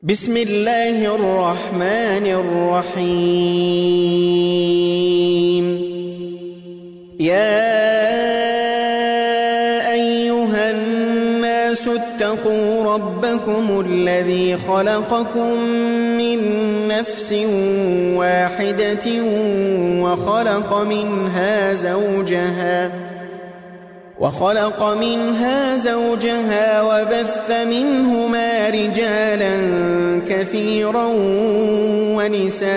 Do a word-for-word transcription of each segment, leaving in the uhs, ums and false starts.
بسم الله الرحمن الرحيم. يا أيها الناس اتقوا ربكم الذي خلقكم من نفس واحدة وخلق منها زوجها وخلق منها زوجها وبث منهما رجالا كثيرا ونساء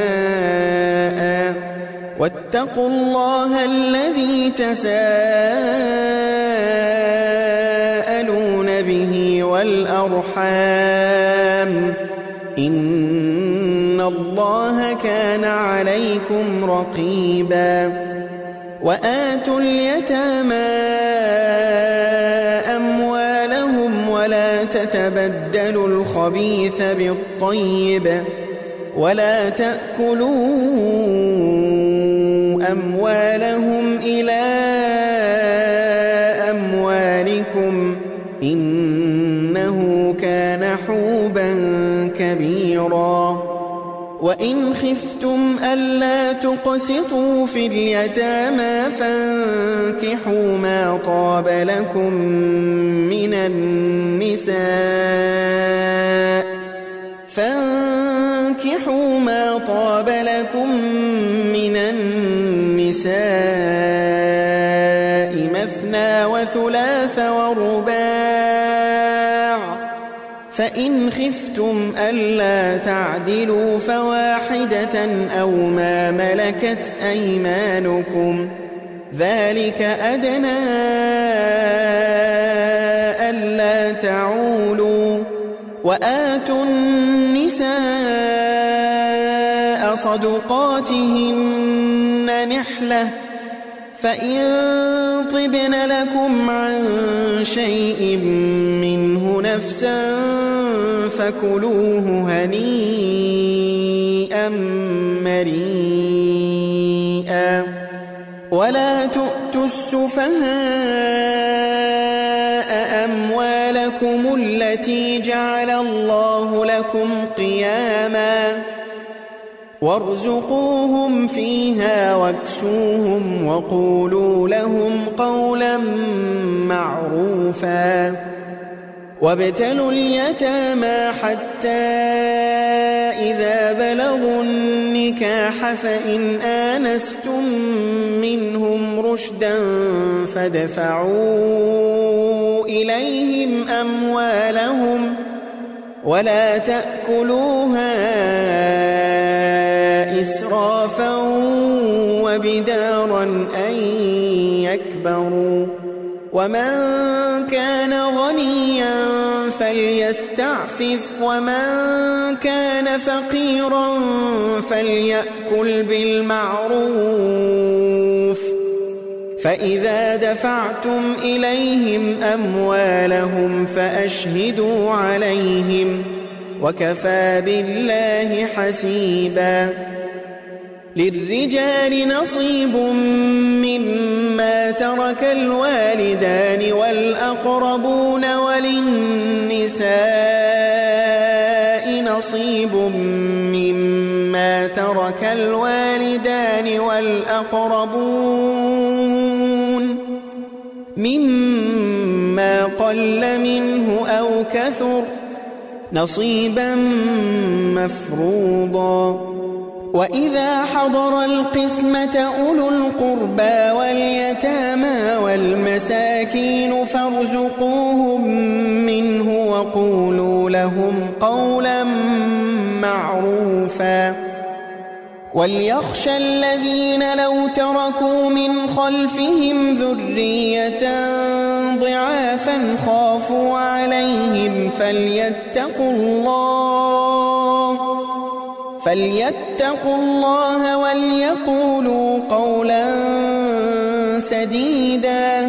واتقوا الله الذي تساءلون به والأرحام إن الله كان عليكم رقيبا. وآتوا اليتامى أموالهم ولا تتبدلوا الخبيث بالطيب ولا تأكلوا أموالهم إلى أموالكم إنه كان حوبا كبيرا. وإن خفتم ألا تقسطوا في اليتامى فانكحوا ما طاب لكم من النساء فانكحوا ما طاب لكم من النساء مثنى وثلاث ورباع، فإن خفتم ألا تعدلوا فواحدة أو ما ملكت أيمانكم ذلك أدنى ألا تعولوا. وآتوا النساء صدقاتهن نحلة فإن طبن لكم عن شيء منه نفسا فكلوه هنيئا مريئا. ولا تؤتوا السفهاء أموالكم التي جعل الله لكم قياما وارزقوهم فيها واكسوهم وقولوا لهم قولا معروفا. وابتلوا اليتامى حتى إذا بلغوا النكاح فإن آنستم منهم رشدا فادفعوا إليهم أموالهم ولا تأكلوها إسرافا وبدارا أن يكبروا. ومن كان غنيا فليستعفف ومن كان فقيرا فليأكل بالمعروف. فإذا دفعتم إليهم أموالهم فأشهدوا عليهم وكفى بالله حسيبا. للرجال نصيب مما ترك الوالدان والأقربون وللنساء نصيب مما ترك الوالدان والأقربون مما قل منه أو كثر نصيبا مفروضا. وإذا حضر القسمة أولو القربى واليتامى والمساكين فارزقوهم منه وقولوا لهم قولا معروفا. وليخشى الذين لو تركوا من خلفهم ذرية ضعافا خافوا عليهم فليتقوا الله فليتقوا الله وليقولوا قولا سديدا.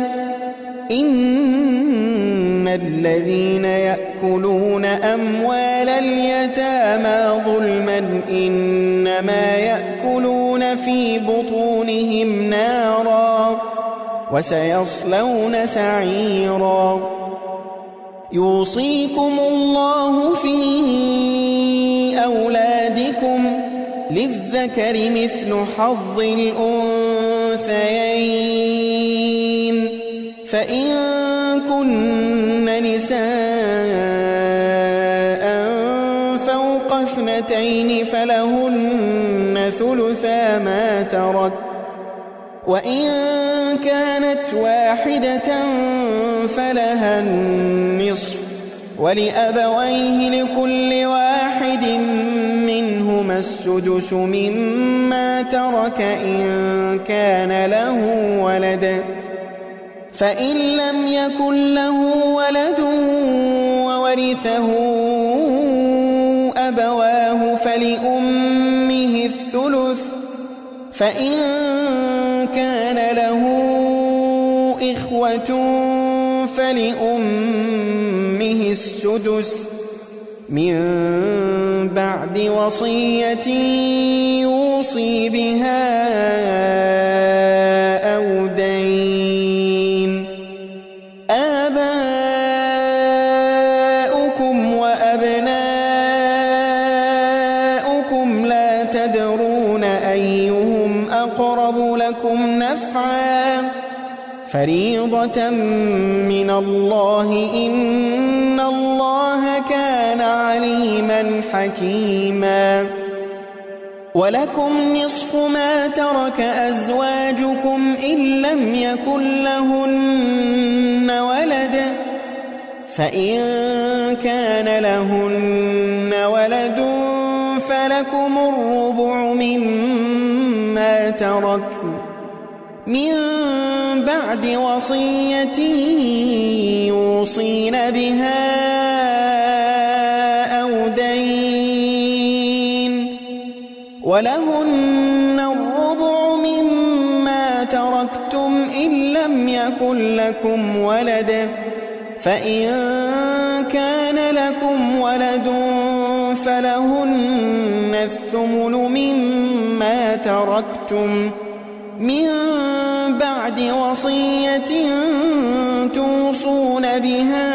إن الذين يأكلون أموال اليتامى ظلما إنما يأكلون في بطونهم نارا وسيصلون سعيرا. يوصيكم الله في للذكر مثل حظ الأنثيين فإن كن نساء فوق اثنتين فلهن ثلثا ما ترك وإن كانت واحدة فلها النصف ولأبويه لكل واحد منهما السدس مما ترك إن كان له ولد فإن لم يكن له ولد وورثه أبواه فلأمه الثلث فإن كان له إخوة فلأمه السدس من بعد وصية يوصي بها أو دين آباؤكم وأبناؤكم لا تدرون أيهم أقرب لكم نفعا فريضة من الله إن الله كان عليما حكيما ولكم نصف ما ترك أزواجكم إن لم يكن لهن ولد فإن كان لهن ولد فلكم الربع مما تركن من بعد وصية يوصين بها أو دين ولهن الربع مما تركتم إن لم يكن لكم ولد فإن كان لكم ولد فلهن الثمن مما تركتم من بعد وصية توصون بها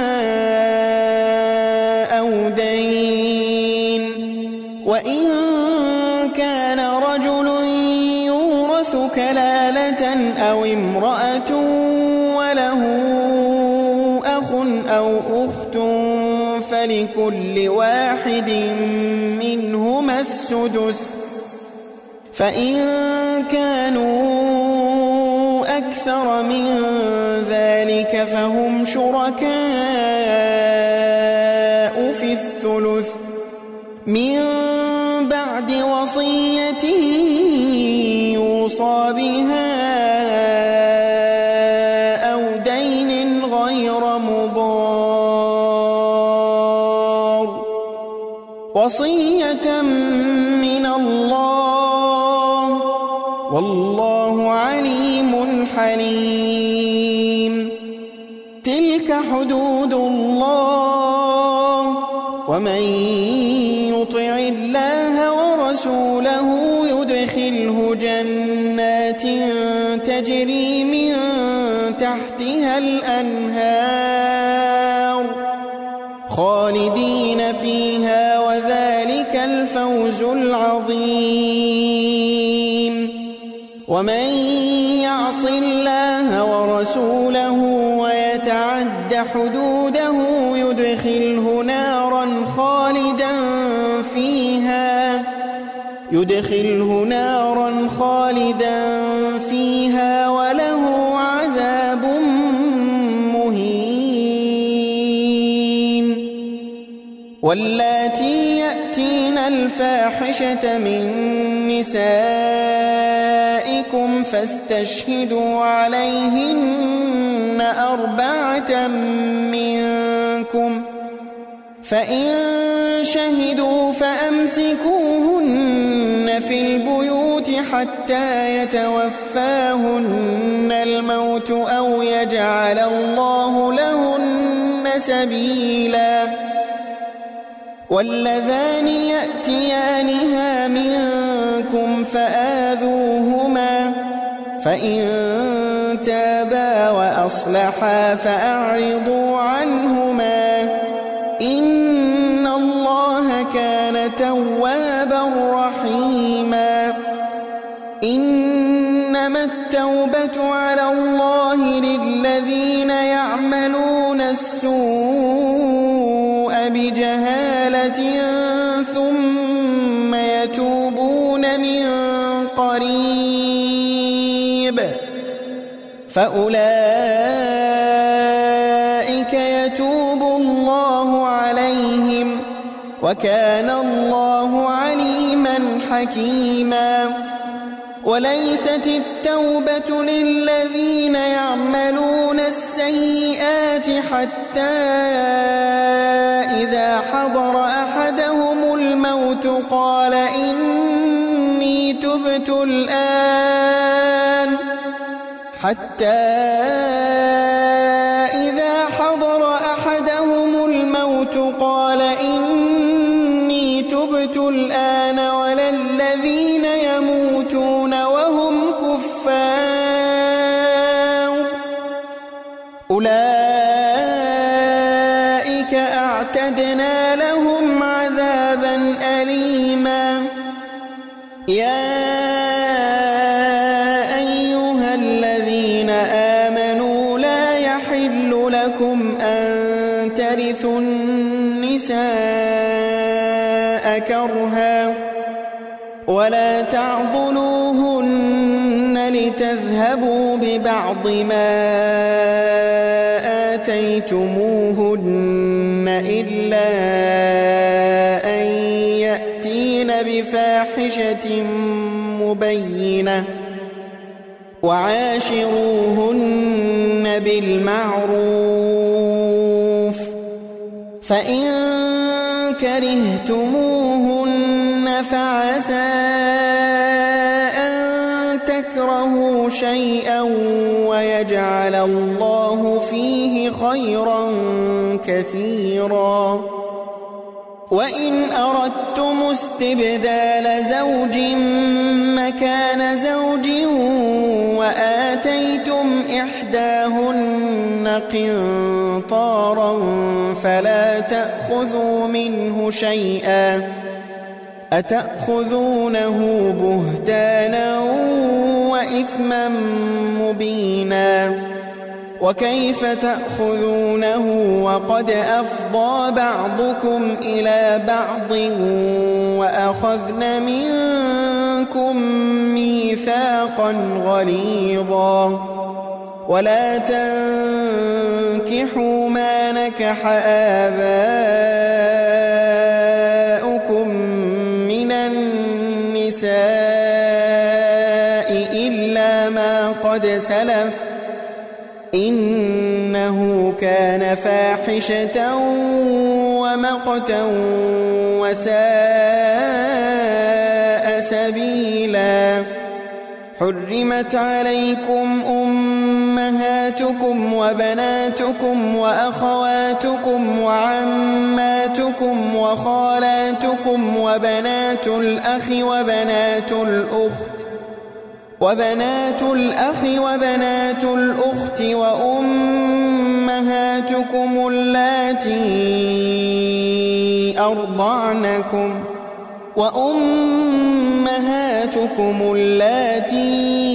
أو دين وإن كان رجل يورث كلالة أو امرأة وله أخ أو أخت فلكل واحد منهما السدس فإن كانوا أكثر من ذلك فهم شركاء في الثلث من بعد وصية يوصى بها أو دين غير مضار وصية من الله والله عليم حليم تلك حدود الله ومن يطع الله ورسوله يدخله جنات تجري من تحتها الأنهار خالدين فيها وذلك الفوز العظيم ومن يعص الله ورسوله ويتعد حدوده يدخله نارا خالدا فيها يدخله نارا خالدا فيها وله عذاب مهين واللاتي يأتين الفاحشة من نسائكم فاستشهدوا عليهن أربعة منكم فإن شهدوا فأمسكوهن في البيوت حتى يتوفاهن الموت أو يجعل الله لهن سبيلا واللذان يأتيانها منكم فآذوهما فإن تابا وأصلحا فأعرضوا عنهما إن الله كان توابا رحيما التوبة على الله للذين يعملون السوء بجهالة ثم يتوبون من قريب فأولئك يتوب الله عليهم وكان الله عليما حكيما. وليست التوبة للذين يعملون السيئات حتى إذا حضر أحدهم الموت قال إني تبت الآن حتى إذا حضر أحدهم الموت قال إني تبت الآن ولا الذين يموتون وهم كفار أولئك أعتدنا لهم عذابا أليما. يا أيها الذين آمنوا لا يحل لكم أن ترثوا النساء كرها ولا تعضلوهن لتذهبوا ببعض ما آتيتموهن إلا أن يأتين بفاحشة مبينة وعاشروهن بالمعروف فإن كرهتموهن فعسى أن تكرهوا شيئا ويجعل الله فيه خيرا كثيرا. وإن أردتم استبدال زوج مكان زوج وآتيتم إحداهن قنطارا فلا تأخذوا منه شيئا أتأخذونه بهتانا وإثما مبينا. وكيف تأخذونه وقد أفضى بعضكم إلى بعض وأخذن منكم ميثاقا غليظا. ولا تنكحوا ما نكح آباؤكم من النساء إلا ما قد سلف إنه كان فاحشة ومقتا وساء سبيلا. حرمت عليكم أمهاتكم وبناتكم وأخواتكم وعماتكم وخالاتكم وبنات الأخ وبنات الأخت وبنات الأخ وبنات الأخت وأمهاتكم اللاتي أرضعنكم وأمهاتكم اللاتي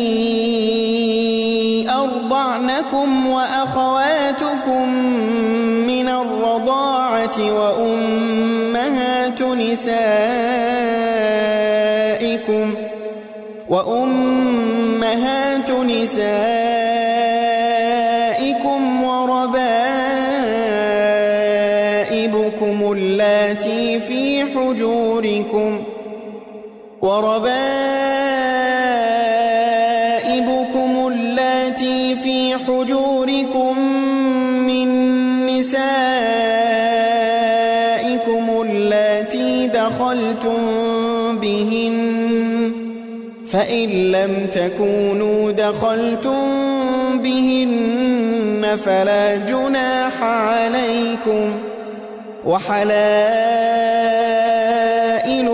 أرضعنكم وأخواتكم من الرضاعة وأمهات نسائكم وأمهات نسائكم وربائبكم اللاتي في حجوركم وربائبكم اللاتي في حجوركم من نسائكم اللاتي دخلتم بهن فإن لم تكونوا دخلتم بهن فلا جناح عليكم. وحلائل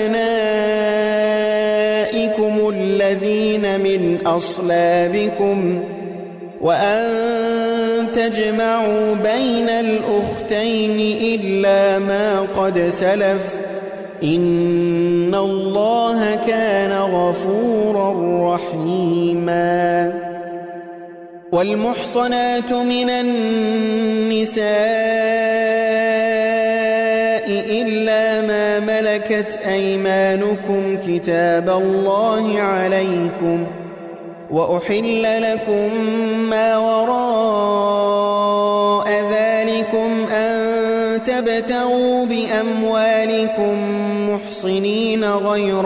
أبنائكم الذين من أصلابكم وأن تجمعوا بين الأختين إلا ما قد سلف إن الله كان غفورا رحيما. والمحصنات من النساء إلا ما ملكت أيمانكم كتاب الله عليكم، وأحل لكم ما وراء ذلكم أن تبتغوا بأموالكم محصنين غير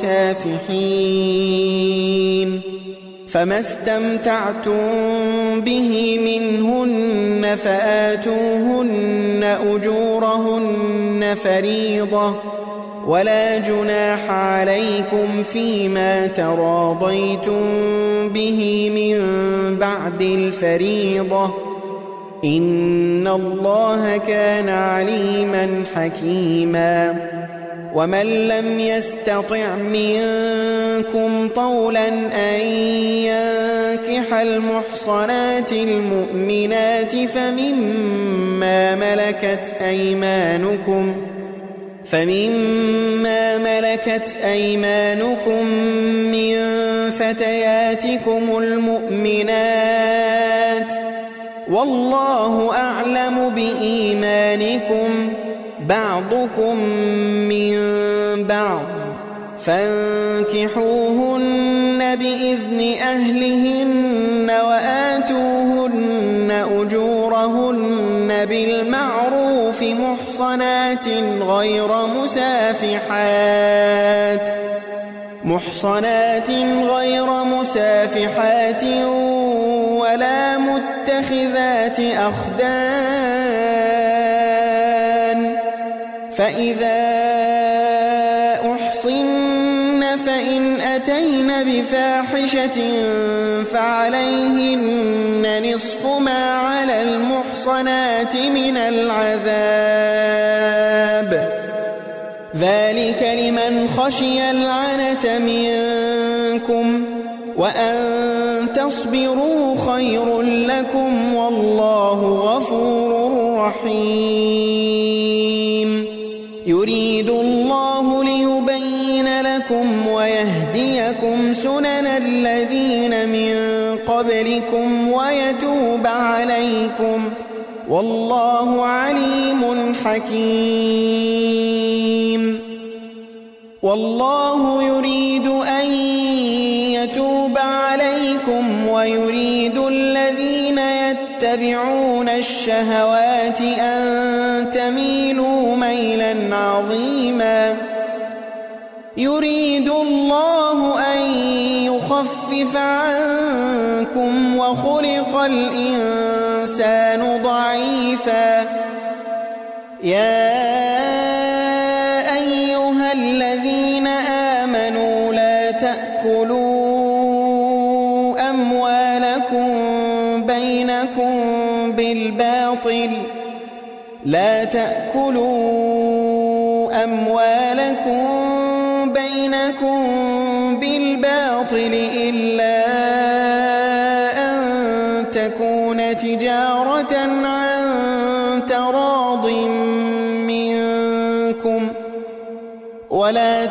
مسافحين، فما استمتعتم به منهن فآتوهن أجورهن فريضة، ولا جناح عليكم فيما تراضيتم به من بعد الفريضة، إن الله كان عليما حكيما. ومن لم يستطع منكم طولا أن ينكح المحصنات المؤمنات فمما ملكت أيمانكم فمما ملكت أيمانكم من فتياتكم المؤمنات، والله أعلم بإيمانكم، بعضكم من بعض، فانكحوهن بإذن أهلهن وآتوهن أجورهن بالمعروف محصنات غير مسافحات محصنات غير مسافحات ولا متخذات أخدان، فإذا أحصن فإن أتين بفاحشة فعليهن نصف ما على المحصنات من العذاب، ذلك لمن خشي العنة منكم، وأن تصبروا خير لكم، والله غفور رحيم. يريد الله ليبين لكم ويهديكم سنن الذين من قبلكم ويتوب عليكم، والله عليم حكيم. والله يريد أن يتوب عليكم ويريد الذين يتبعون الشهوات أن تميلوا ميلا عظيما. يريد الله أن يخفف عنكم وخلق الإنسان ضعيفا. يا أيها الذين آمنوا لا تأكلوا أموالكم بينكم بالباطل لا تأكلوا أموالكم بينكم بالباطل إلا أن تكون تجارة عن تراض منكم، ولا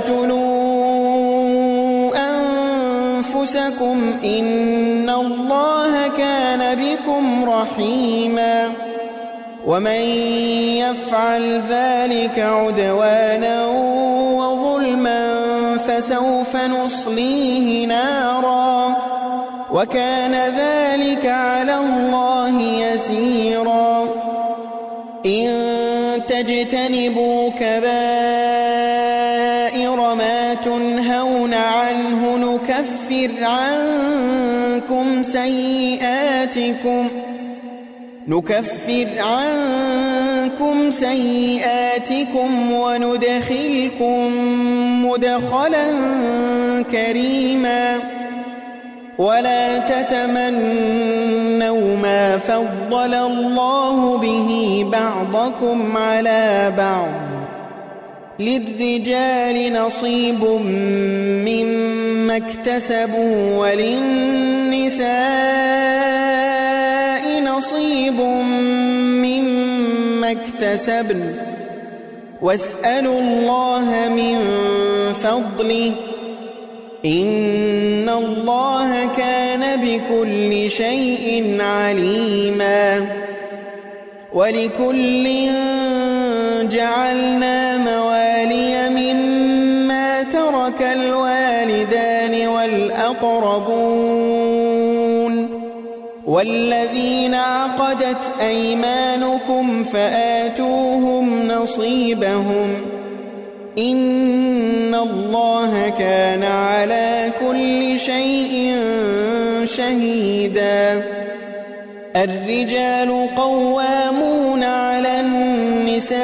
تقتلوا أنفسكم إن الله كان بكم رحيما. ومن يفعل ذلك عدوانا وظلما فسوف نصليه نارا، وكان ذلك على الله يسيرا. إن تجتنبوا كبائر ما تنهون عنه نكفر عنكم سيئاتكم نكفر عنكم سيئاتكم وندخلكم مدخلا كريما. ولا تتمنوا ما فضل الله به بعضكم على بعض، للرجال نصيب مما اكتسبوا وللنساء نصيب مما اكتسبن، واسألوا الله من فضله إن الله كان بكل شيء عليما ولكل جعلنا موالي مما ترك الوالدان والأقربون والذين عقدت أيمانكم فآتوهم نصيبهم إن الله كان على كل شيء شهيدا الرجال قوامون على النساء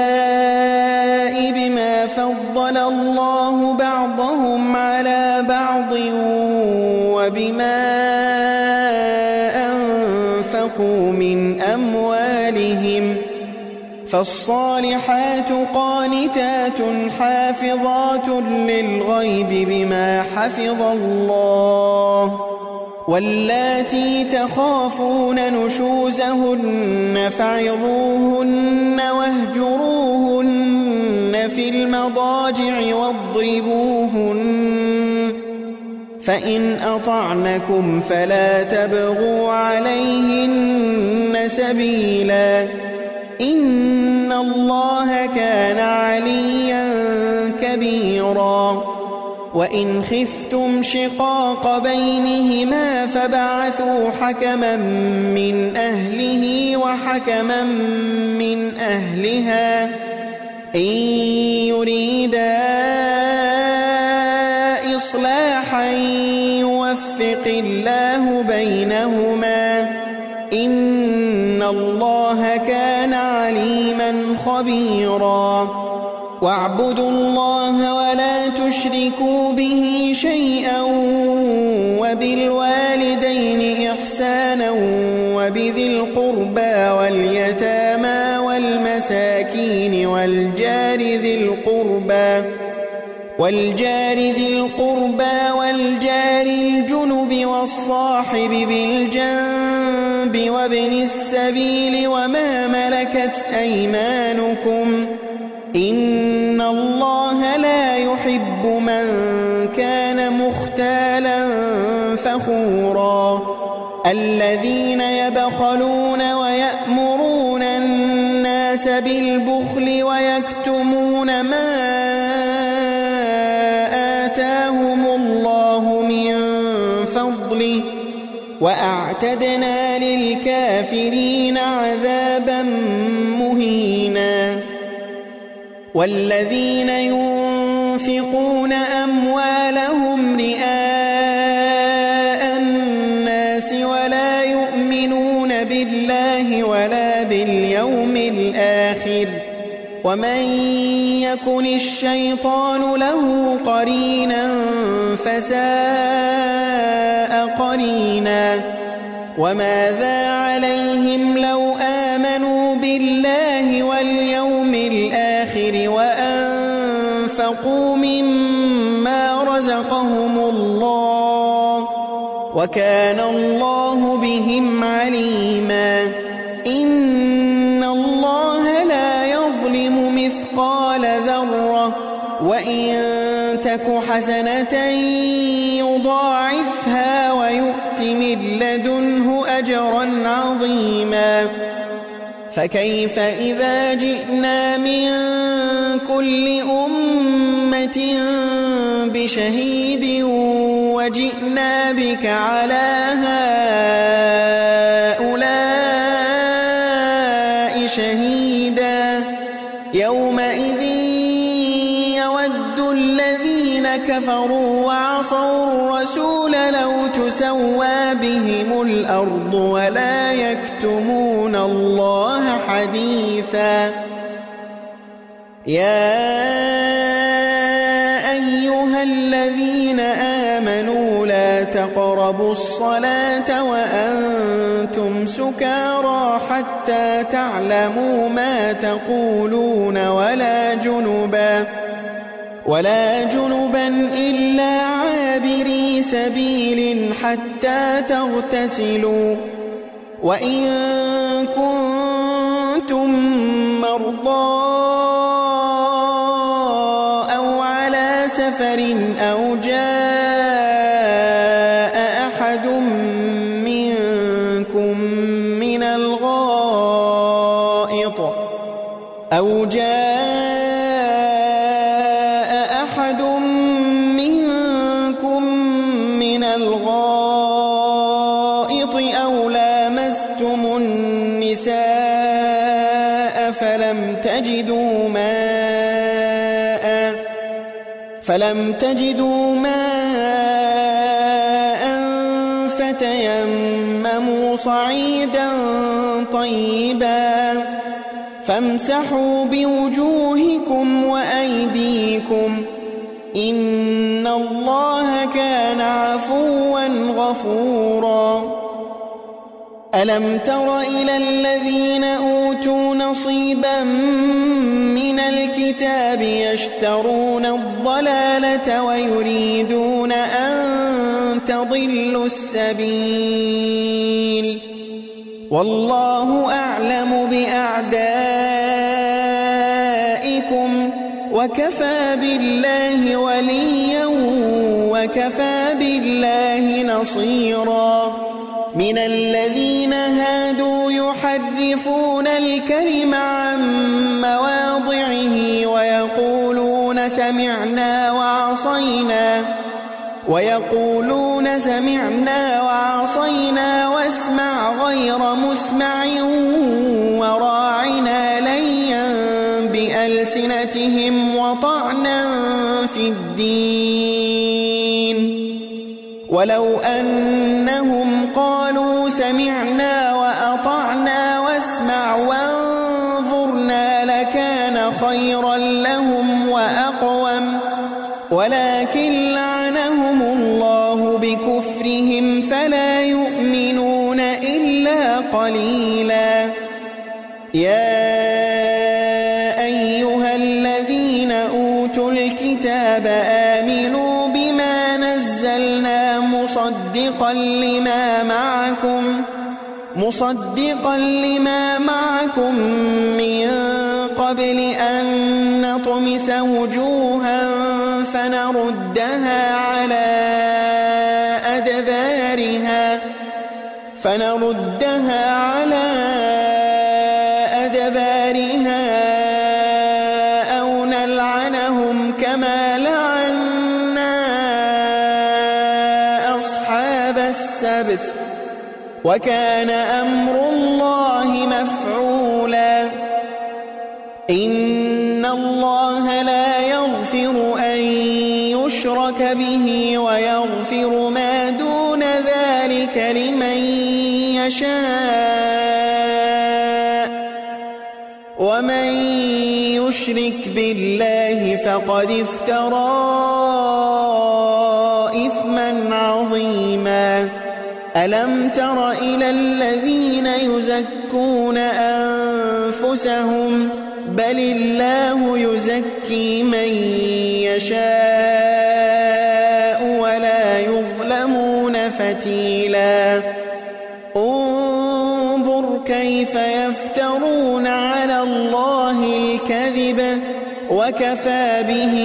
بما فضل الله بعضهم على بعض وبما أنفقوا من أموالهم فالصالحات قانتات حافظات للغيب بما حفظ الله واللاتي تخافون نشوزهن فعظوهن واهجروهن في المضاجع واضربوهن فإن أطعنكم فلا تبغوا عليهن سبيلا إن الله كان عليا كبيرا وإن خفتم شقاق بينهما فبعثوا حكما من أهله وحكما من أهلها إن يريدا إصلاحا يوفق الله بينهما إن الله كان عليما خبيرا واعبدوا الله ولا تشركوا به شيئا وبالوالدين إحسانا وبذي القربى واليتامى والمساكين والجار ذي القربى والجار ذي القربى والجار الجنب والصاحب بالجنب وابن السبيل وما ملكت أيمانكم إن الله لا يحب من كان مختالا فخورا الذين يبخلون ويأمرون الناس بالبخل ويكتمون ما آتاهم الله من فضله وأعتدنا للكافرين عذابا مهينا والذين ينفقون أموالهم رئاء الناس ولا يؤمنون بالله ولا باليوم الآخر ومن يكن الشيطان له قرينا فساء قرينا وماذا عليهم لو آمنوا بالله واليوم الآخر وأنفقوا مما رزقهم الله وكان الله بهم عليما إن الله لا يظلم مثقال ذرة وإن تك حسنة يضاعفها ويؤت من لدنه أجرا عظيما فكيف إذا جئنا من كل أمة بشهيد وجئنا بك على هؤلاء شهيدا يومئذ يود الذين كفروا وعصوا الرسول لو تسوى بهم الأرض ولا يكتمون الله حديثا يا أيها الذين آمنوا لا تقربوا الصلاة وأنتم سكارى حتى تعلموا ما تقولون ولا جنبا ولا جنبا إلا عابري سبيل حتى تغتسلوا وإن كنتم مرضى سفر أو جاء أحد منكم من الغائط أو جاء أحد منكم من الغائط أو لامستم النساء فلم تجدوا ماء فلم تجدوا ماء فتيمموا صعيدا طيبا فامسحوا بوجوهكم وأيديكم إن الله كان عفوا غفورا ألم تر إلى الذين أوتوا نصيبا من الكتاب يشترون الضلالة ويريدون أن تضلوا السبيل والله أعلم بأعدائكم وكفى بالله وليا وكفى بالله نصيرا من الذين هادوا يحرفون الكلم عن مواضعه ويقولون سمعنا وعصينا ويقولون سمعنا وعصينا واسمع غير مسمع وراعنا ليا بألسنتهم وطعنا في الدين ولو أنهم قالوا سمعنا وأطعنا واسمع وانظرنا لكان خيرا لهم وأقوم ولكن لعنهم الله بكفرهم فلا يؤمنون إلا قليلا يا أيها الذين أوتوا الكتاب آمنوا بما نزلنا مصدقا لما معكم مصدقا لما معكم من قبل أن نطمس وجوها فنردها على أدبارها فنردها على أدبارها أو نلعنهم كما لعنا أصحاب السبت وكان أمر الله مفعولا إن الله لا يغفر أن يشرك به ويغفر ما دون ذلك لمن يشاء ومن يشرك بالله فقد افترى إثما عظيما ألم تر إلى الذين يزكون أنفسهم بل الله يزكي من يشاء ولا يظلمون فتيلا انظر كيف يفترون على الله الكذب وكفى به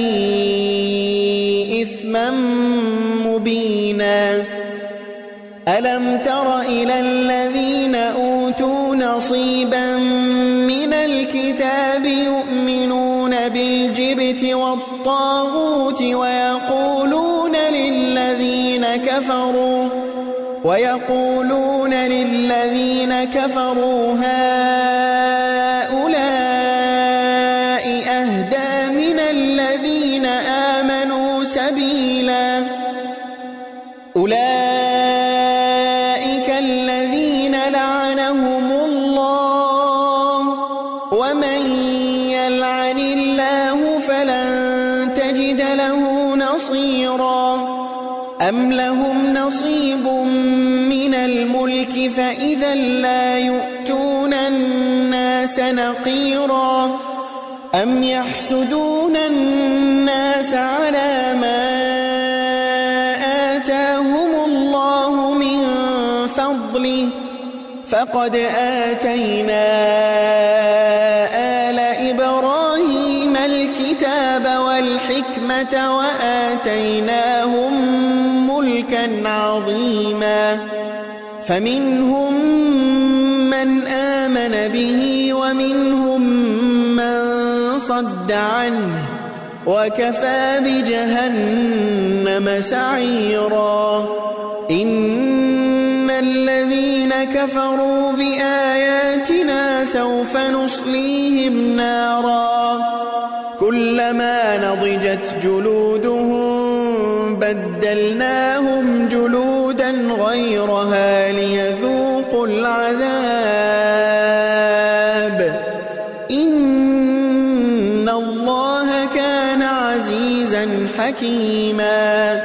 إثما مبينا ألم تر إلى الذين أوتوا نصيبا من الكتاب يؤمنون بالجبت والطاغوت ويقولون للذين كفروا ويقولون للذين كفروا هؤلاء أهدى من الذين آمنوا سبيلا أولئك الذين لعنهم الله ومن يلعن الله فلن تجد له نصيرا أم لهم نصيب من الملك فإذا لا يؤتون الناس نقيرا أم يحسدون الناس على ما آتاهم الله من فضله فقد آتينا آل إبراهيم الكتاب والحكمة وآتيناهم ملكا عظيما فمنهم من آمن به ومنهم من صد عنه وكفى بجهنم سعيرا إن الذين كفروا بآياتنا سوف نصليهم نارا كلما نضجت جلودهم بدلناهم جلودا غيرها ليذوقوا العذاب إن الله كان عزيزا حكيما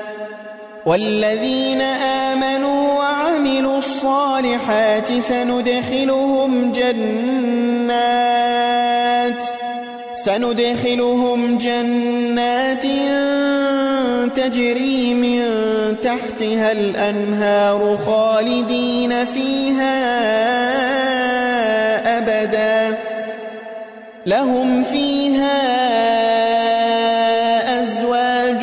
والذين آمنوا وعملوا الصالحات سندخلهم جنات سندخلهم جنات تجري من تحتها الأنهار خالدين فيها أبدا لهم فيها أزواج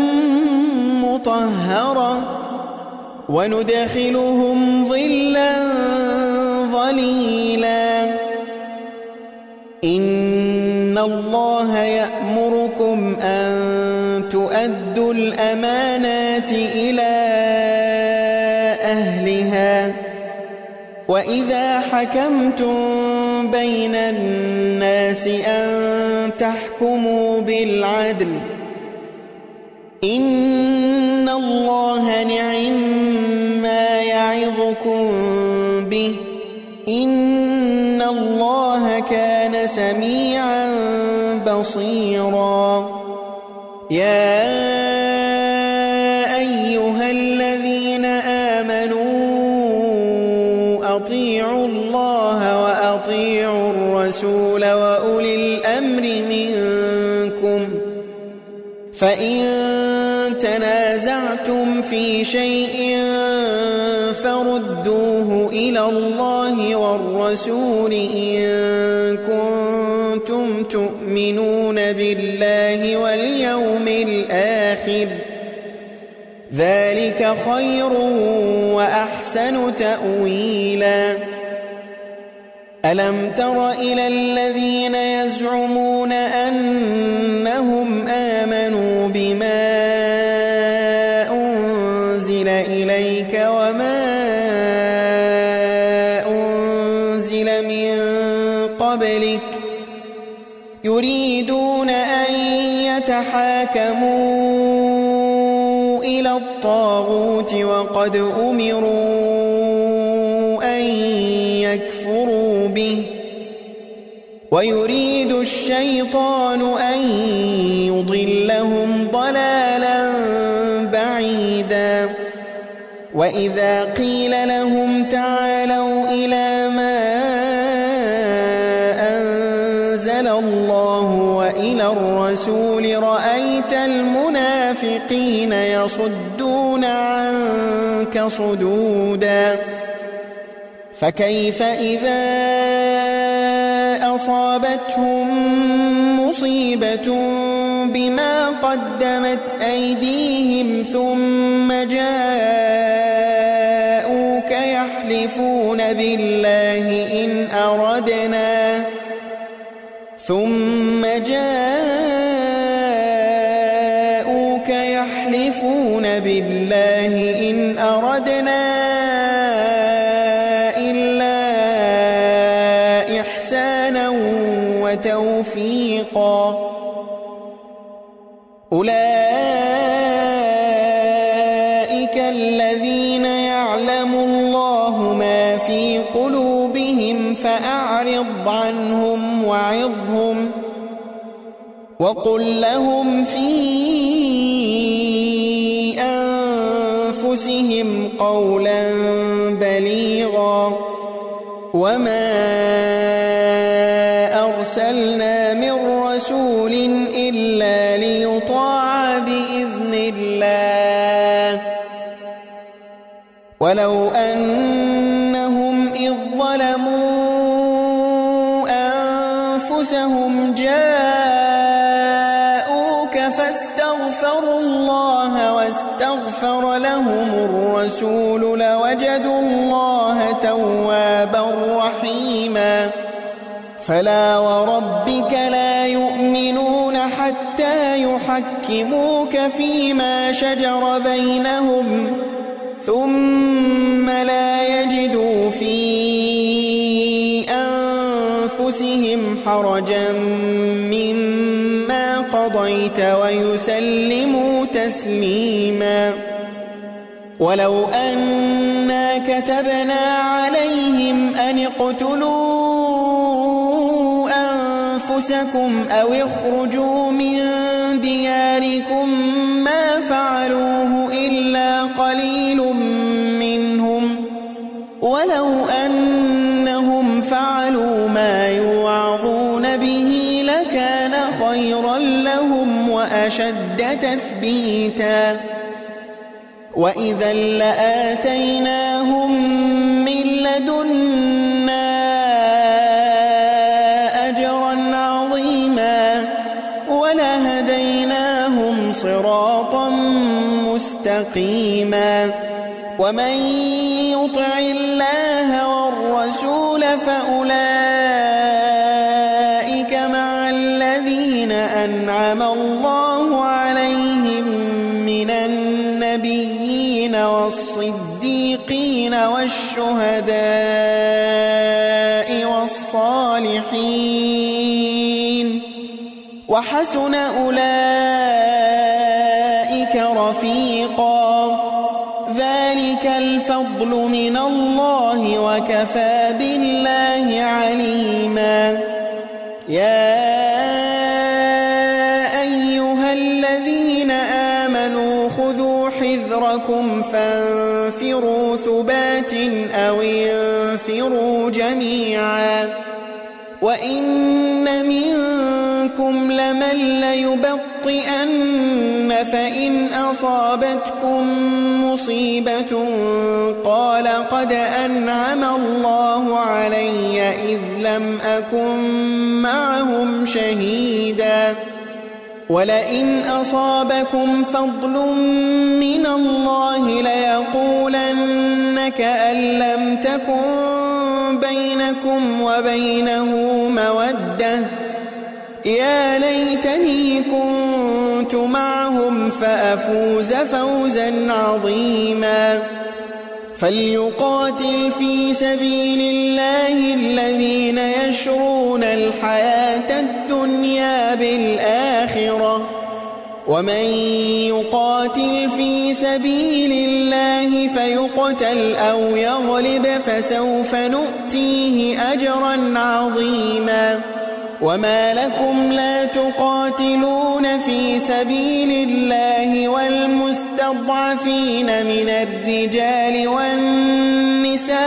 مطهرة وندخلهم ظلا ظليلا إن الله يأمركم أن تؤدوا الأمانات إلى أهلها وإذا حكمتم بين الناس أن تحكموا بالعدل إن الله نعما يعظكم به إن الله كان سميعا بصيرا يا أيها الذين آمنوا أطيعوا الله وأطيعوا الرسول وأولي الأمر منكم فإن تنازعتم في شيء فردوه إلى الله والرسول إن كنتم تؤمنون بالله واليوم الآخر ذلك خير وأحسن تأويلا ألم تر إلى الذين يزعمون أنهم آمنوا بما أنزل إليك وما أنزل من قبلك يريدون أن يتحاكموا إلى الطاغوت وقد أمروا أن يكفروا به ويريد الشيطان أن يضلهم ضلالا بعيدا وإذا قيل لهم تعالوا إلى ما أنزل الله وإلى الرسول رأيت المنافقين يصدون عنك صدودا فكيف إذا أصابتهم مصيبة بما قدمت أيديهم ثم جاءوك يحلفون بالله إن أردنا ثم جاءوك يحلفون بالله إن أردنا وتوفيقا أولئك الذين يعلم الله ما في قلوبهم فأعرض عنهم وعظهم وقل لهم في أنفسهم قولا بليغا وما أرسلنا من رسول إلا ليطاع بإذن الله ولو أنهم إذ ظلموا أنفسهم جاءوا فاستغفروا الله واستغفر لهم الرسول لوجدوا الله توابا رحيما فلا وربك لا يؤمنون حتى يحكموك فيما شجر بينهم ثم لا يجدوا في أنفسهم حرجا مما قضيت ويسلموا تسليما ولو أنا كتبنا عليهم أن اقتلوا أنفسكم أو اخرجوا من دياركم ما فعلوه إلا قليل منهم ولو أنهم فعلوا ما يوعظون به لكان خيرا لهم وأشد تثبيتا وإذا لآتيناهم من لدنا أجرا عظيما ولهديناهم صراطا مستقيما ومن يطع الله والرسول فأولئك مع الذين أنعم الله عليهم من النبيين والصديقين والشهداء والصالحين وحسن أولئك رفيقا ذلك الفضل من الله وكفى بالله عليما يا أيها الذين آمنوا خذوا حذركم فانفروا ثبات أو انفروا جميعا وإن منكم لمن ليبطئن فإن أصابتكم مصيبة قال قد أنعم الله علي إذ لم أكن معهم شهيدا ولئن أصابكم فضل من الله ليقولن كأن لم تكن بينكم وبينه مودة يا ليتني كنت معهم فأفوز فوزا عظيما فليقاتل في سبيل الله الذين يشرون الحياة الدنيا بالآخرة ومن يقاتل في سبيل الله فيقتل أو يغلب فسوف نؤتيه أجرا عظيما وما لكم لا تقاتلون في سبيل الله والمستضعفين من الرجال والنساء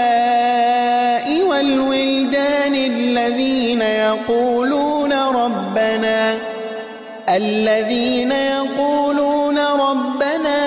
والولدان الذين يقولون ربنا الذين يقولون ربنا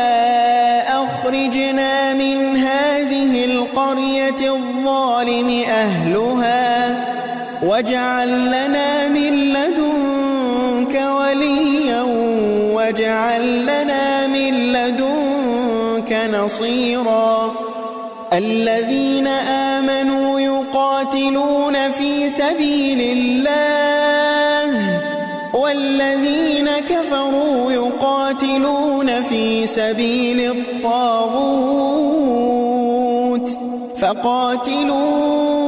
أخرجنا من هذه القرية الظالم أهلها واجعل لنا من لدنك وليا واجعل لنا من لدنك نصيرا الذين آمنوا يقاتلون في سبيل الله والذين كفروا يقاتلون في سبيل الطاغوت فقاتلوا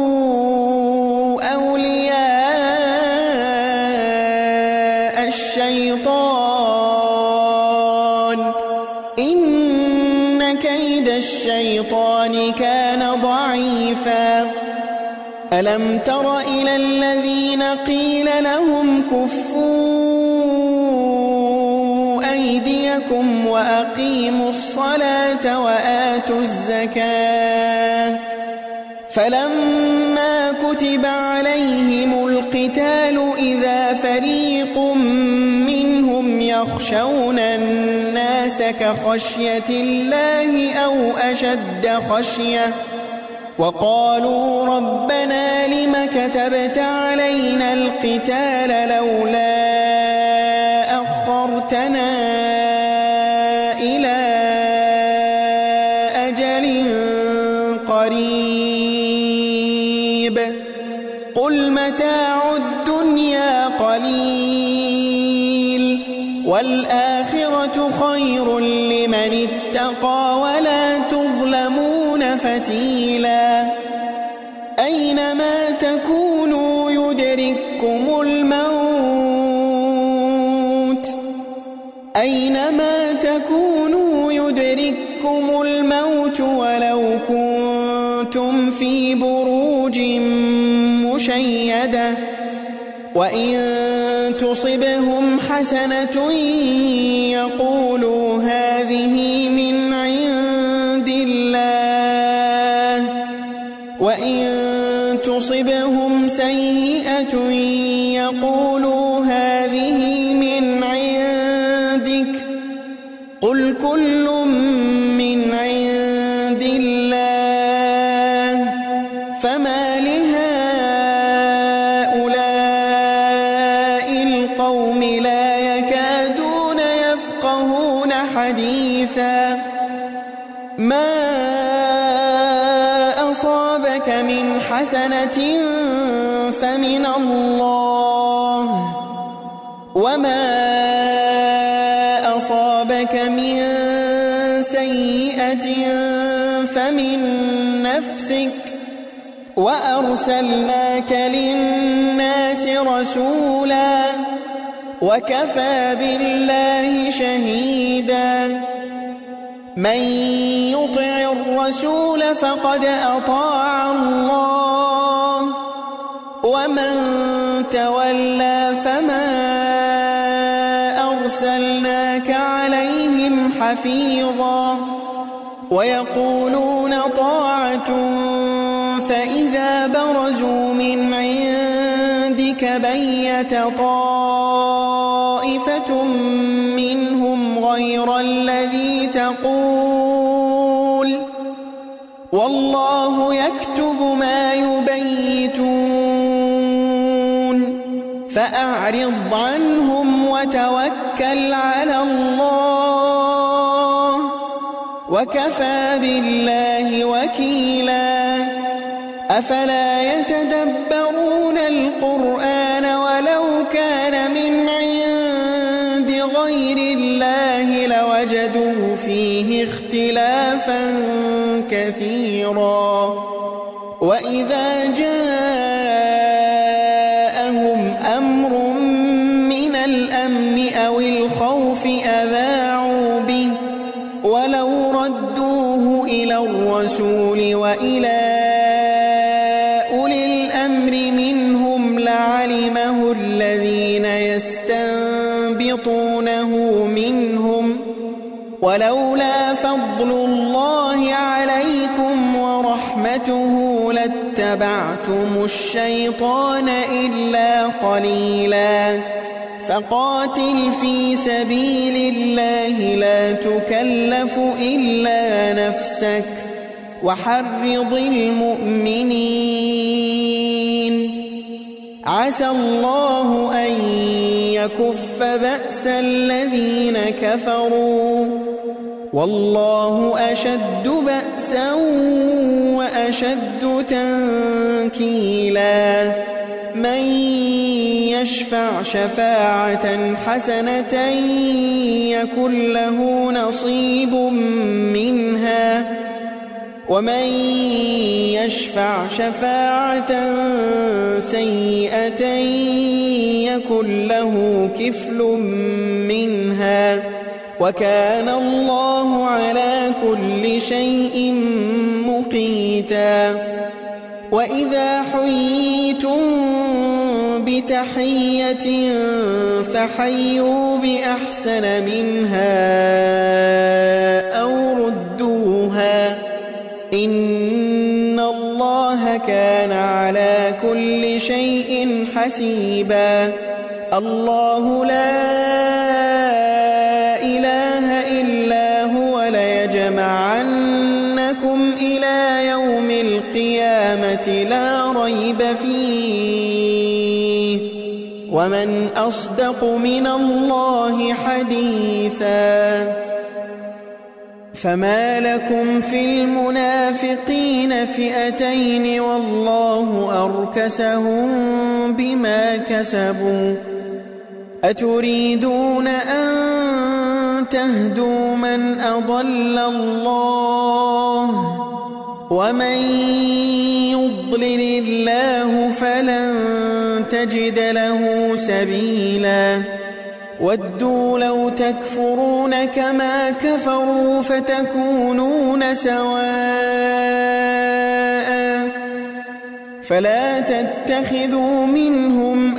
أولياء الشيطان إن كيد الشيطان كان ضعيفا ألم تر إلى الذين قيل لهم كفوا أيديكم وأقيموا الصلاة وآتوا الزكاة فلما كتب عليهم القتال إذا فريق منهم يخشون الناس كخشية الله أو أشد خشية وقالوا ربنا لم كتبت علينا القتال لولا قليل والآخرة خير لمن اتقى ولا تظلمون فتيلا أينما تكونوا يدرككم الموت أينما تكونوا يدرككم الموت ولو كنتم في بروج مشيدة وإن تصبهم حسنة يقولوا هذه من عند الله وإن تصبهم سيئة يقولوا هذه من عندك قل كل من عند الله فما لهؤلاء القوم لا يكادون يفقهون حديثا ما أصابك من حسنة فمن الله وما أصابك من سيئة فمن نفسك وأرسلناك للناس رسولا وكفى بالله شهيدا من يطع الرسول فقد أطاع الله ومن تولى فما أرسلناك عليهم حفيظا ويقولون طاعة فإذا برزوا من عندك بيت طائفة منهم غير الذي تقول والله يكتب ما يبيتون فأعرض عنهم وتوكل على الله وكفى بالله وكيلا أفلا يتدبرون القرآن ولو كان من عند غير الله لوجدوا فيه اختلافا كثيرا وإذا جاءهم أمر من الأمن أو الخوف أذاعوا به ولو ردوه إلى الرسول وإلى أولي الأمر منهم لعلمه الذين يستنبطونه منهم ولولا فضل الله عليكم ورحمته لاتبعتم الشيطان إلا قليلا فقاتل في سبيل الله لا تكلف إلا نفسك وحرض المؤمنين عسى الله أن يكف بأس الذين كفروا والله أشد بأسا وأشد تنكيلا من يشفع شفاعة حسنة يكن له نصيب منها ومن يشفع شفاعة سيئة يكن له كفل منها وكان الله على كل شيء مقيتا وإذا حييتم بتحية فحيوا بأحسن منها أو ردوها إن الله كان على كل شيء حسيبا الله لا إله إلا هو ليجمعنكم إلى يوم القيامة لا ريب فيه ومن أصدق من الله حديثا فما لكم في المنافقين فئتين والله أركسهم بما كسبوا أتريدون أن تهدوا من أضل الله ومن يضلل الله فلن تجد له سبيلا ودوا لو تكفرون كما كفروا فتكونون سواء فلا تتخذوا منهم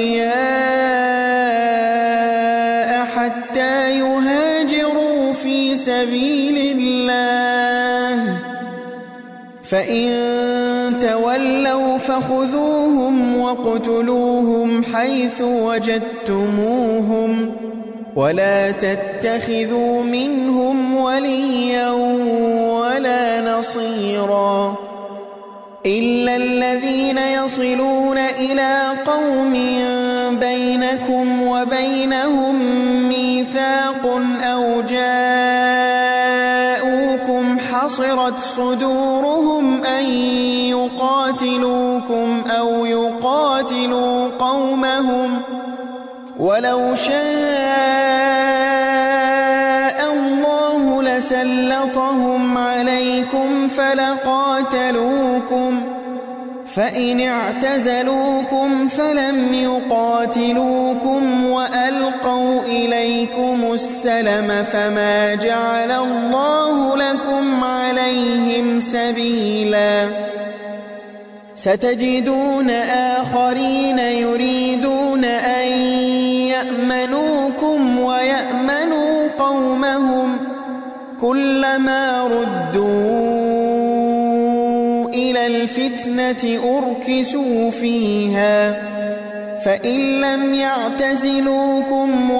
أولياء حتى يهاجروا في سبيل الله فإن تولوا فخذوهم وَاقْتُلُوهُمْ حيث وجدتموهم ولا تتخذوا منهم وليا ولا نصيرا إلا الذين يصلون إلى قوم بينكم وبينهم ميثاق أو جاءوكم حصرت صدورهم أن يقاتلوكم أو يقاتلوا قومهم ولو شاء الله لسلطهم عليكم فلقاتلوكم فإن اعتزلوكم فلم يقاتلوكم وألقوا إليكم السلم فما جعل الله لكم عليهم سبيلا ستجدون آخرين يريدون أن يأمنوكم ويأمنوا قومهم كلما ردوا إلى الفتنة أركسوا فيها فإن لم يعتزلوكم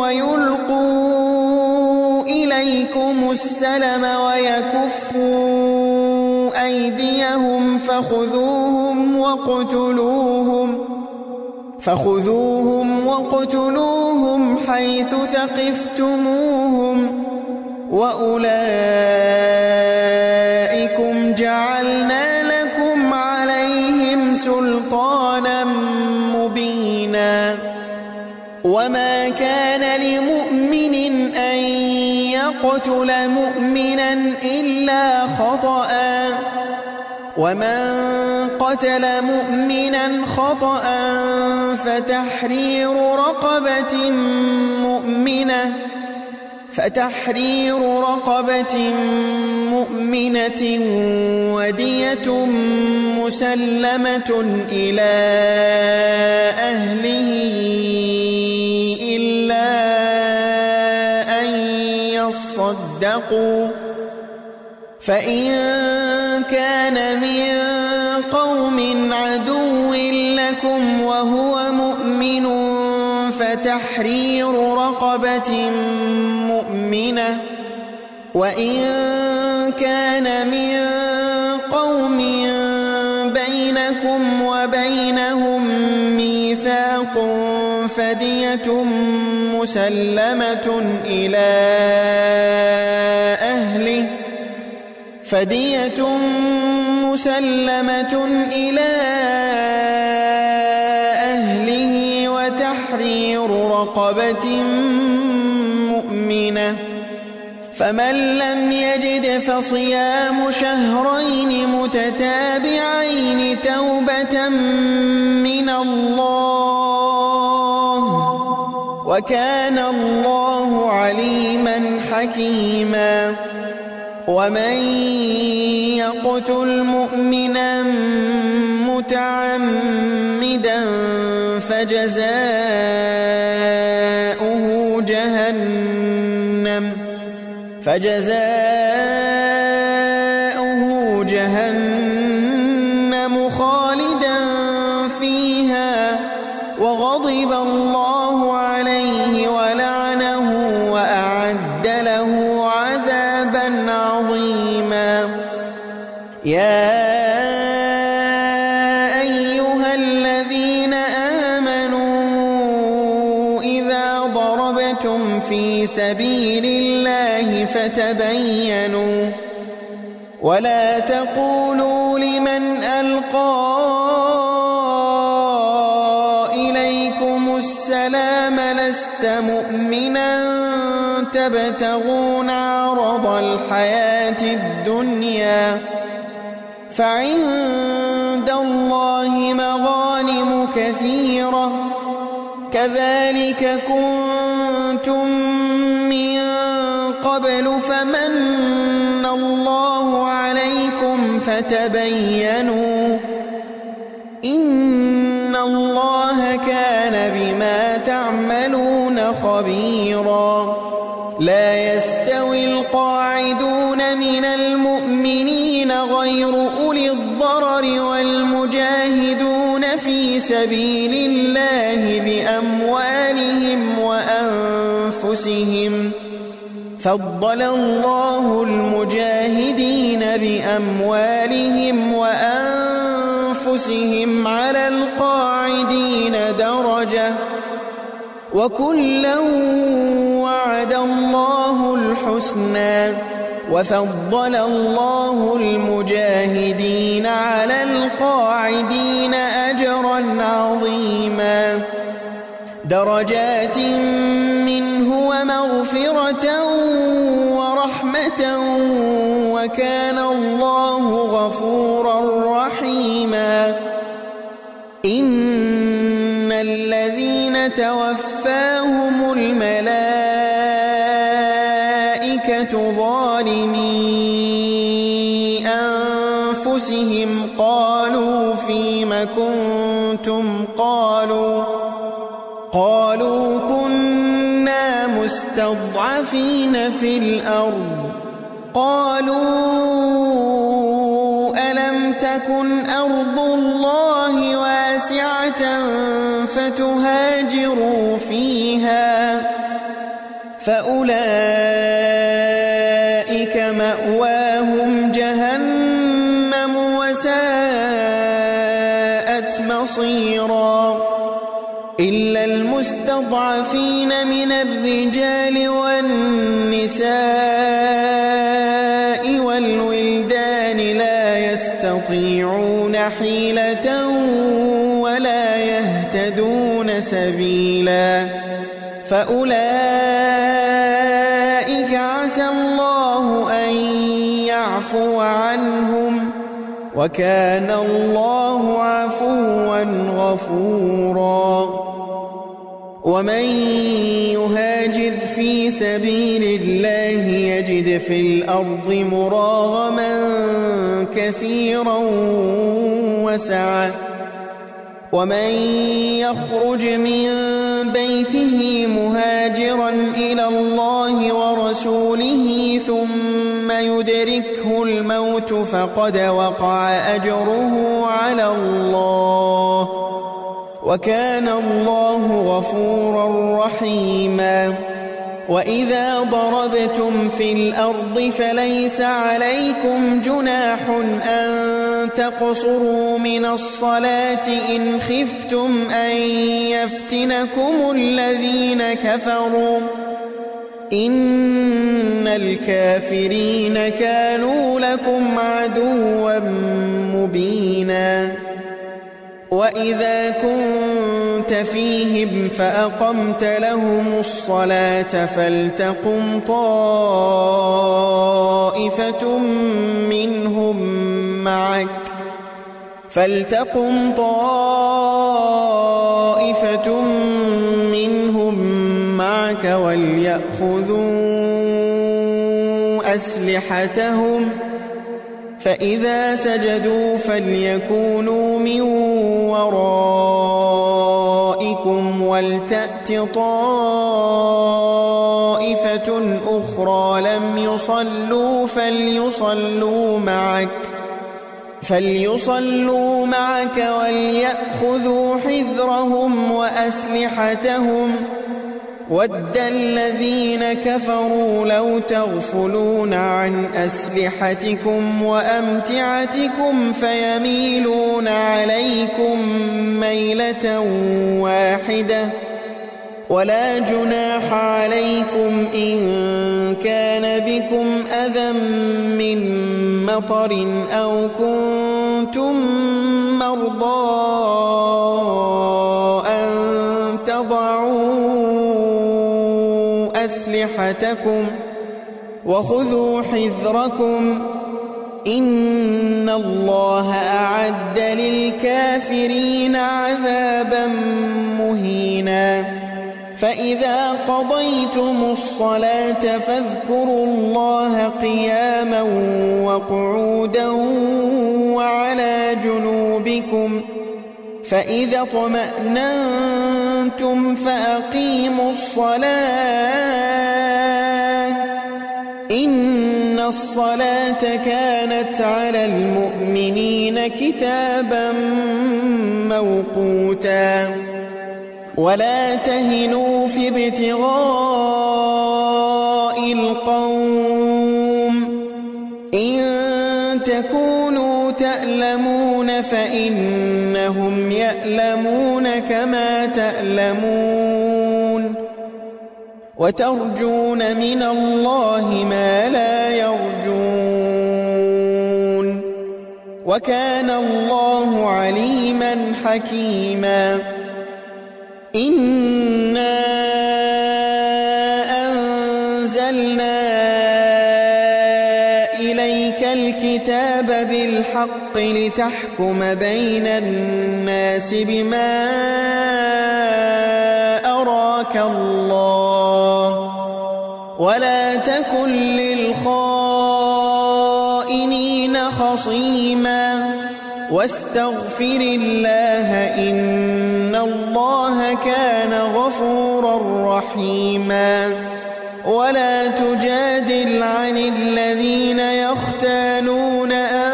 ويلقوا إليكم السلم ويكفوا أيديهم فخذوهم وَاقْتُلُوهُمْ فخذوهم وَاقْتُلُوهُمْ حيث ثقفتموهم وأولئكم جعلنا لكم عليهم سلطانا مبينا وما كان لمؤمن أن يقتل مؤمنا إلا خطأ ومن قتل مؤمنا خطأ فتحرير رقبة مؤمنة فتحرير رقبة مؤمنة ودية مسلمة إلى أهله إلا أن يصدقوا فإن كان من قوم عدو لكم وهو مؤمن فتحرير رقبة مؤمنة وإن كان من قوم بينكم وبينهم ميثاق فدية مسلمة إلى أهله فدية مسلمة إلى أهله وتحرير رقبة مؤمنة فمن لم يجد فصيام شهرين متتابعين توبة من الله وكان الله عليما حكيما ومن يقتل مؤمنا متعمدا فجزاؤه جهنم فجزاؤه جهنم خالدا فيها وغضب الله عليه ولعنه وأعد له عذابا عظيما يا أيها الذين آمنوا إذا ضربتم في سبيل الله فتبينوا ولا تقولوا لمن ألقى إليكم السلام لست مؤمنا تبتغون عرض الحياة الدنيا فعند الله مغانم كثيرة كذلك كنتم من قبل فمن الله عليكم فتبينوا إن الله كان بما تعملون خبيرا لا يستوي القاعدون من المؤمنين غير أولي الضرر والمجاهدون في سبيل الله بأموالهم وأنفسهم فضل الله المجاهدين بأموالهم وأنفسهم على القاعدين درجة وكلا وعد الله الحسنى وفضل الله المجاهدين على القاعدين أجرا عظيما درجات منه ومغفرة ورحمة وكان الله غفورا رحيما إن الذين توفاهم الملائكة ظالمي أنفسهم قالوا فيم كنتم قالوا قالوا كنا مستضعفين في الأرض قالوا ألم تكن أرض الله واسعة فتهاجروا فيها فأولئك مأواهم جهنم وساءت مصيرا إلا المستضعفين من الرجال والنساء والولدان لا يستطيعون حيلة ولا يهتدون سبيلا فأولئك عسى الله أن يعفو عنهم وكان الله عفوا غفورا ومن يهاجر في سبيل الله يجد في الأرض مراغما كثيرا وسعة ومن يخرج من بيته مهاجرا إلى الله ورسوله ثم يدركه الموت فقد وقع أجره على الله وكان الله غفورا رحيما وإذا ضربتم في الأرض فليس عليكم جناح أن تقصروا من الصلاة إن خفتم أن يفتنكم الذين كفروا إن الكافرين كانوا لكم عدوا مبينا وإذا كنت فيهم فأقمت لهم الصلاة فلتقم طائفة منهم معك فلتقم طائفة منهم معك وليأخذوا أسلحتهم فإذا سجدوا فليكونوا من ورائكم ولتأت طائفة أخرى لم يصلوا فليصلوا معك فليصلوا معك وليأخذوا حذرهم وأسلحتهم ود الذين كفروا لو تغفلون عن أسلحتكم وأمتعتكم فيميلون عليكم ميلة واحدة ولا جناح عليكم إن كان بكم أذى من مطر أو كنتم مرضى أن تضعوا أسلحتكم وخذوا حذركم إن الله أعد للكافرين عذابا مهينا فإذا قضيتم الصلاة فاذكروا الله قياما وقعودا وعلى جنوبكم فإذا اطمأننتم فأقيموا الصلاة إن الصلاة كانت على المؤمنين كتابا موقوتا ولا تهنوا في ابتغاء القوم إن تكونوا تألمون فإنهم يألمون كما تألمون وترجون من الله ما لا يرجون وكان الله عليما حكيما إنا أنزلنا إليك الكتاب بالحق لتحكم بين الناس بما أراك الله ولا تكن للخائنين خصيما واستغفر الله إن الله كان غفورا رحيما ولا تجادل عن الذين يختانون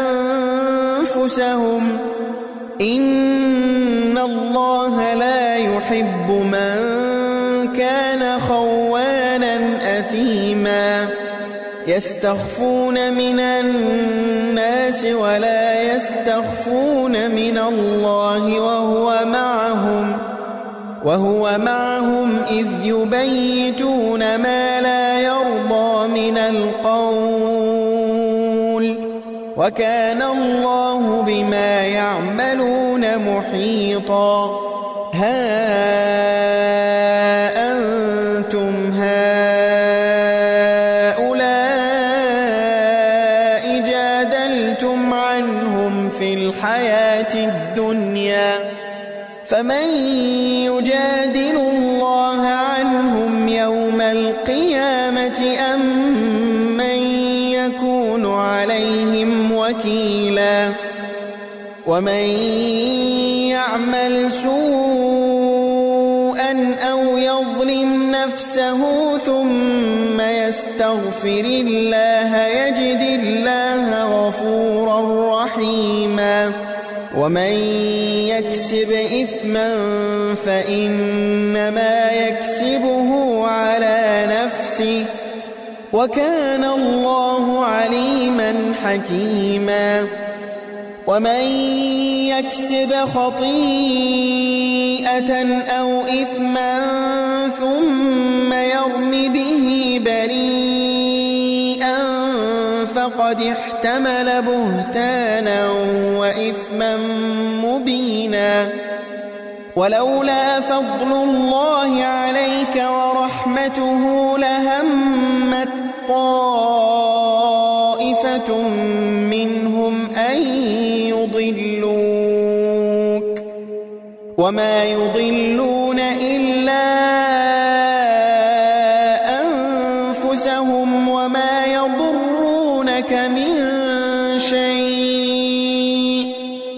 أنفسهم إن الله لا يحب من كان خوانا أثيما يستخفون من الناس ولا يستخفون من الله وهو معهم وهو معهم إذ يبيتون ما لا يرضى من القول وكان الله بما يعملون محيطا ها أنتم هؤلاء جادلتم عنهم في الحياة الدنيا فمن يجادل الله عنهم يوم القيامة أم من يكون عليهم وكيلا ومن يعمل سوءا أو يظلم نفسه ثم يستغفر الله يجد الله غفورا رحيما ومن يكسب إثما فإنما يكسبه على نفسه وكان الله عليما حكيما ومن يكسب خطيئة أو إثما ثم يرم به بريئا فقد احتمل بهتانا وإثما مبينا ولولا فضل الله عليك ورحمته لهمت طائفة منهم أن يضلوك وما يضلون إلا أنفسهم وما يضرونك من شيء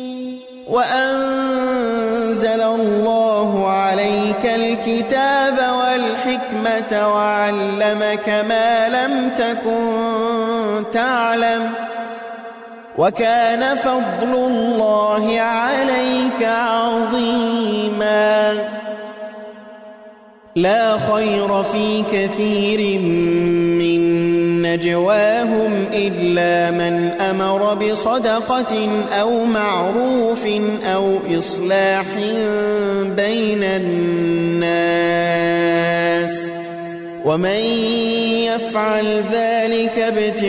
وأنزل الله عليك الكتاب والحكمة وعلمك ما لم تكن تعلم وكان فضل الله عليك عظيما لا خير في كثير من نجواهم إلا من أمر بصدقة أو معروف أو إصلاح بين الناس ومن يفعل ذلك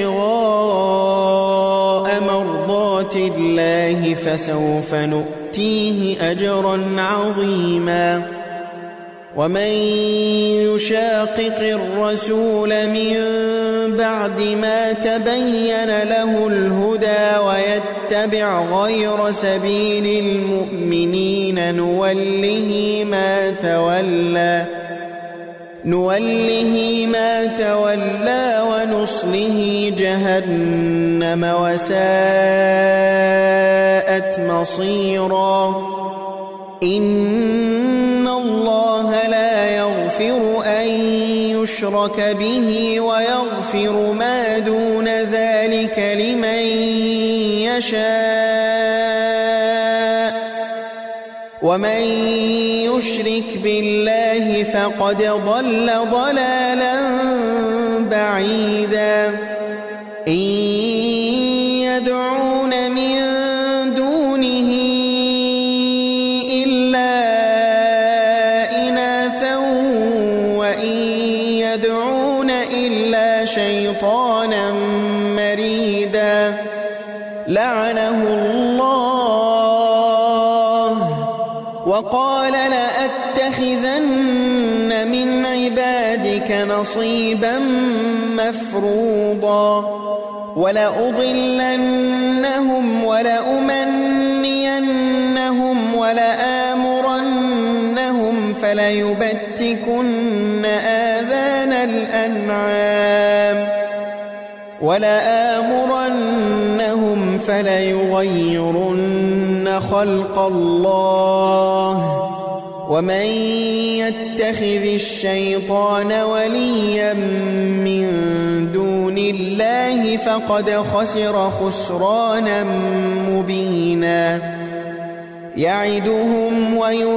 ابتغاء مرضات الله فسوف نؤتيه أجرا عظيما ومن يشاقق الرسول من بعد ما تبين له الهدى ويتبع غير سبيل المؤمنين نوله ما تولى نوله ما تولى ونصله جهنم وساءت مصيرا. إن الله لا يغفر أن يشرك به ويغفر ما دون ذلك لمن يشاء، ومن يشرك بالله فقد ضل ضلالا بعيدا. إن يدعون من دونه إلا إناثا وإن يدعون إلا شيطانا مريدا لعنه الله وقال لأتخذن من عبادك نصيبا مفروضا ولأضلنهم ولأمنينهم ولآمرنهم فليبتكن آذان الأنعام ولآمرنهم فليغيرن خلق الله ومن يتخذ الشيطان وليا من دون الله فقد خسر خسرانا مبينا. يعدهم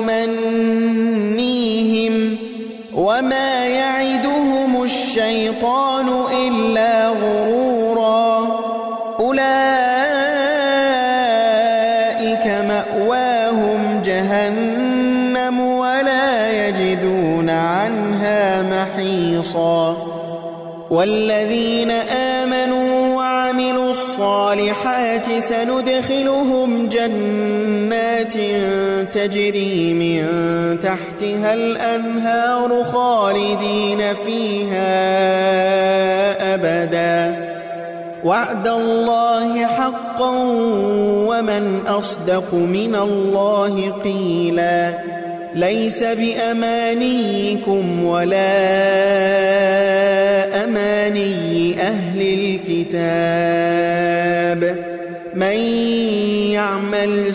ويمنيهم وما يعدهم الشيطان إلا غرورا. أولئك مأواهم جهنم ولا يجدون عنها محيصا. والذين آمنوا وعملوا الصالحات سندخلهم جنات تجري من تحتها الأنهار خالدين فيها أبدا وعد الله حقا ومن أصدق من الله قيلا. ليس بأمانيكم ولا أماني أهل الكتاب من يعمل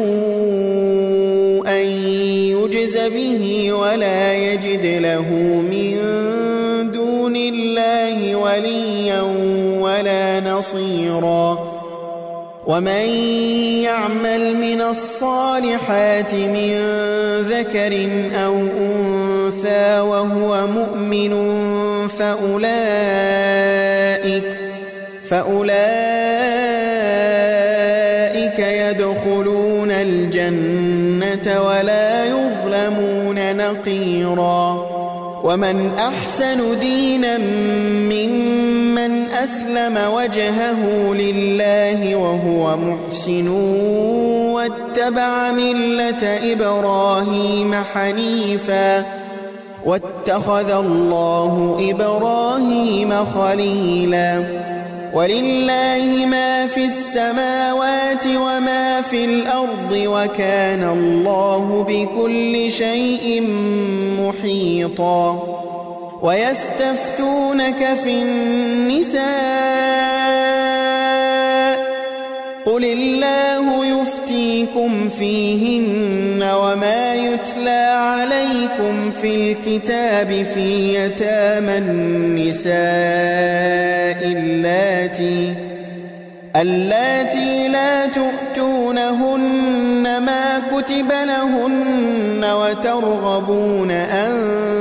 سوءا يجز به ولا يجد له من دون الله وليا ولا نصيرا. ومن يعمل من الصالحات من ذكر أو أنثى وهو مؤمن فأولئك, فأولئك يدخلون الجنة ولا يظلمون نقيرا. ومن أحسن دينا ممن أسلم وجهه لله وهو محسن واتبع ملة إبراهيم حنيفا واتخذ الله إبراهيم خليلا. ولله ما في السماوات وما في الأرض وكان الله بكل شيء محيطا. ويستفتونك في النساء قل الله يفتيكم فيهن وما يتلى عليكم في الكتاب في يتامى النساء اللاتي اللاتي لا تؤتونهن ما كتب لهن وترغبون أن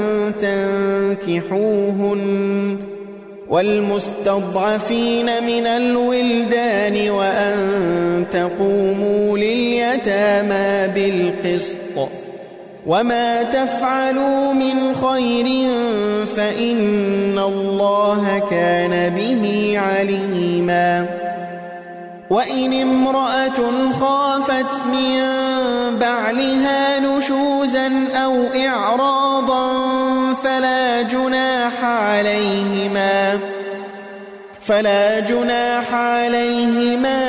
تنكحوهن والمستضعفين من الولدان وأن تقوموا لليتامى بالقسط وما تفعلوا من خير فإن الله كان به عليما. وإن امرأة خافت من بعلها نشوزا أو إعراضا فلا جناح عليهما فلا جناح عليهما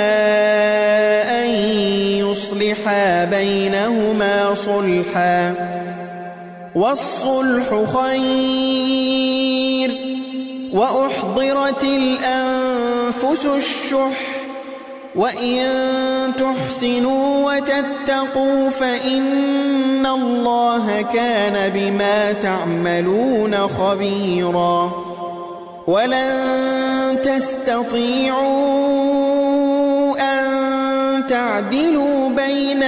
أن يصلحا بينهما صلحا والصلح خير وأحضرت الأنفس الشح وإن تحسنوا وتتقوا فإن الله كان بما تعملون خبيرا ولن تستطيعوا أن تعدلوا بين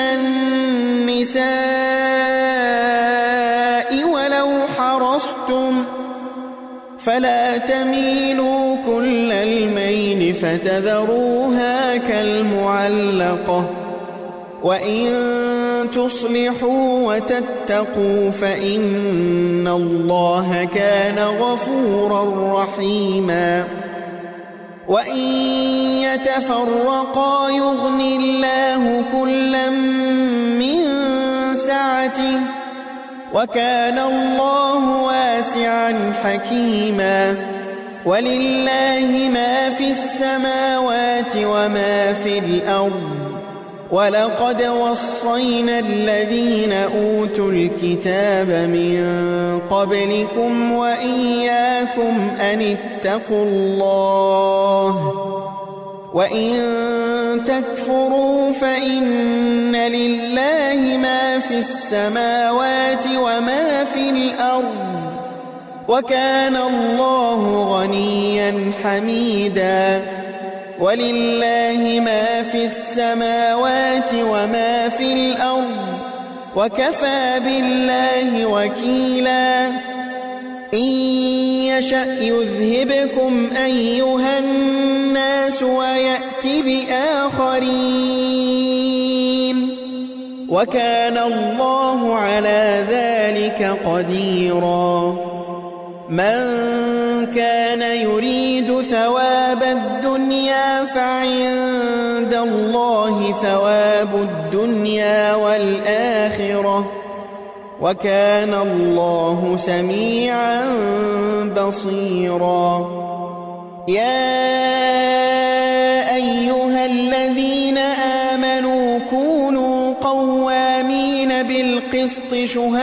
النساء ولو حرصتم فلا تميلوا كل الميل فتذروها كالمعلقة وإن تصلحوا وتتقوا فإن الله كان غفورا رحيما وإن يتفرقا يغن الله كلا من سعته وكان الله واسعا حكيما ولله ما في السماوات وما في الأرض ولقد وصينا الذين أوتوا الكتاب من قبلكم وإياكم أن اتقوا الله وإن تكفروا فإن لله ما في السماوات وما في الأرض وكان الله غنيا حميدا ولله ما في السماوات وما في الأرض وكفى بالله وكيلا إن يشأ يذهبكم أيها الناس ويأت بآخرين وكان الله على ذلك قديرا من كان يريد ثواب الدنيا فعند الله ثواب الدنيا والآخرة وكان الله سميعا بصيرا يا أيها الذين آمنوا كونوا قوامين بالقسط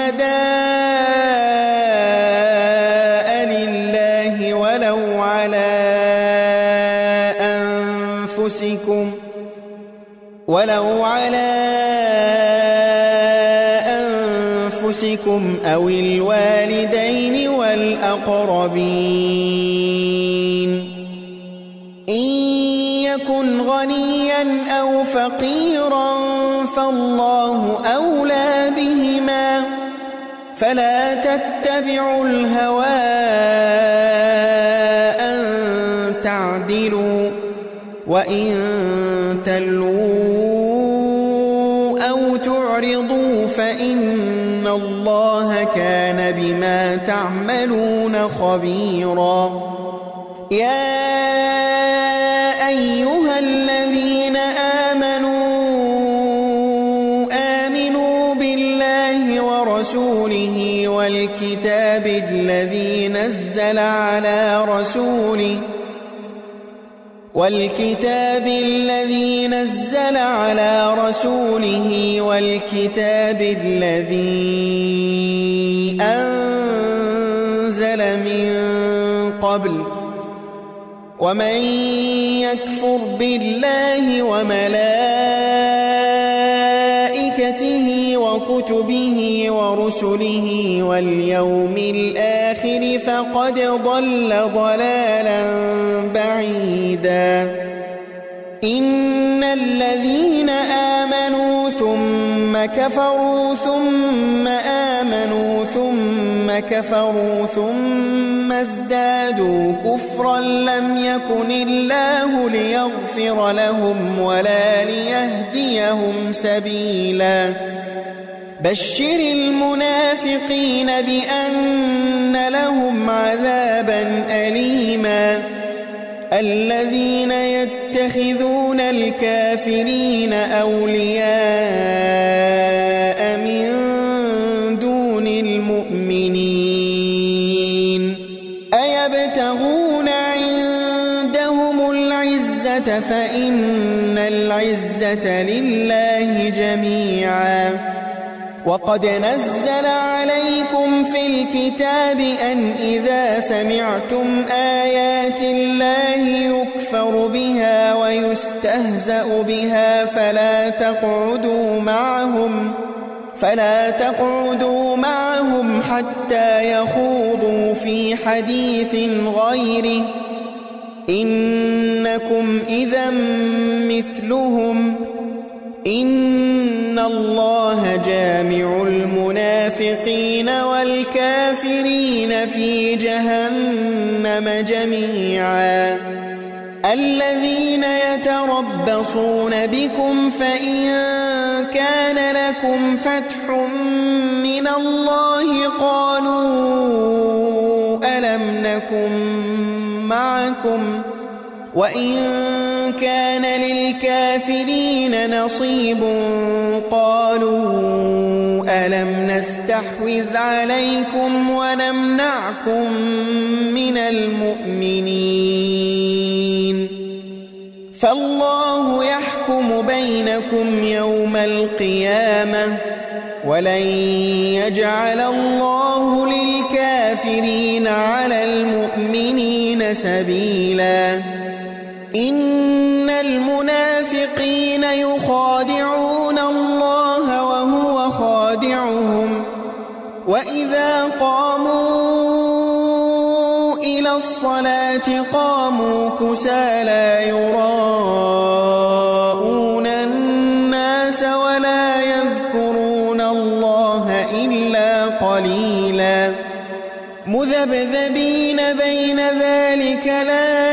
شهداء لله ولو على أنفسكم ولو على أنفسكم أو الوالدين والأقربين إن يكن غنيا أو فقيرا فالله أولى بهما فلا تتبعوا الهوى أن تعدلوا وإن تلووا أو تعرضوا فإن الله كان بما تعملون خبيرا يا أيها الذين آمنوا آمنوا بالله ورسوله والكتاب الذي نزل على رسوله والكتاب الذي نزل على رسوله والكتاب الذي أنزل من قبل ومن يكفر بالله وملائكته وكتبه ورسله واليوم الآخر فقد ضل ضلالا بعيدا إن الذين آمنوا ثم كفروا ثم آمنوا ثم كفروا ثم ازدادوا كفرا لم يكن الله ليغفر لهم ولا ليهديهم سبيلا بشر المنافقين بأن لهم عذابا أليما الذين يتخذون الكافرين أولياء فإن العزة لله جميعا. وقد نزل عليكم في الكتاب أن إذا سمعتم آيات الله يكفر بها ويستهزأ بها فلا تقعدوا معهم فلا تقعدوا معهم حتى يخوضوا في حديث غيره إنكم إذا مثلهم إن الله جامع المنافقين والكافرين في جهنم جميعا. الذين يتربصون بكم فإن كان لكم فتح من الله قالوا ألم نكن معكم وإن كان للكافرين نصيب قالوا ألم نستحوذ عليكم ونمنعكم من المؤمنين فالله يحكم بينكم يوم القيامة ولن يجعل الله للكافرين على المؤمنين سبيلا. إن المنافقين يخادعون الله وهو خادعهم وإذا قاموا إلى الصلاة قاموا كسالى يراءون الناس ولا يذكرون الله إلا قليلا مذبذبين بين ذلك لا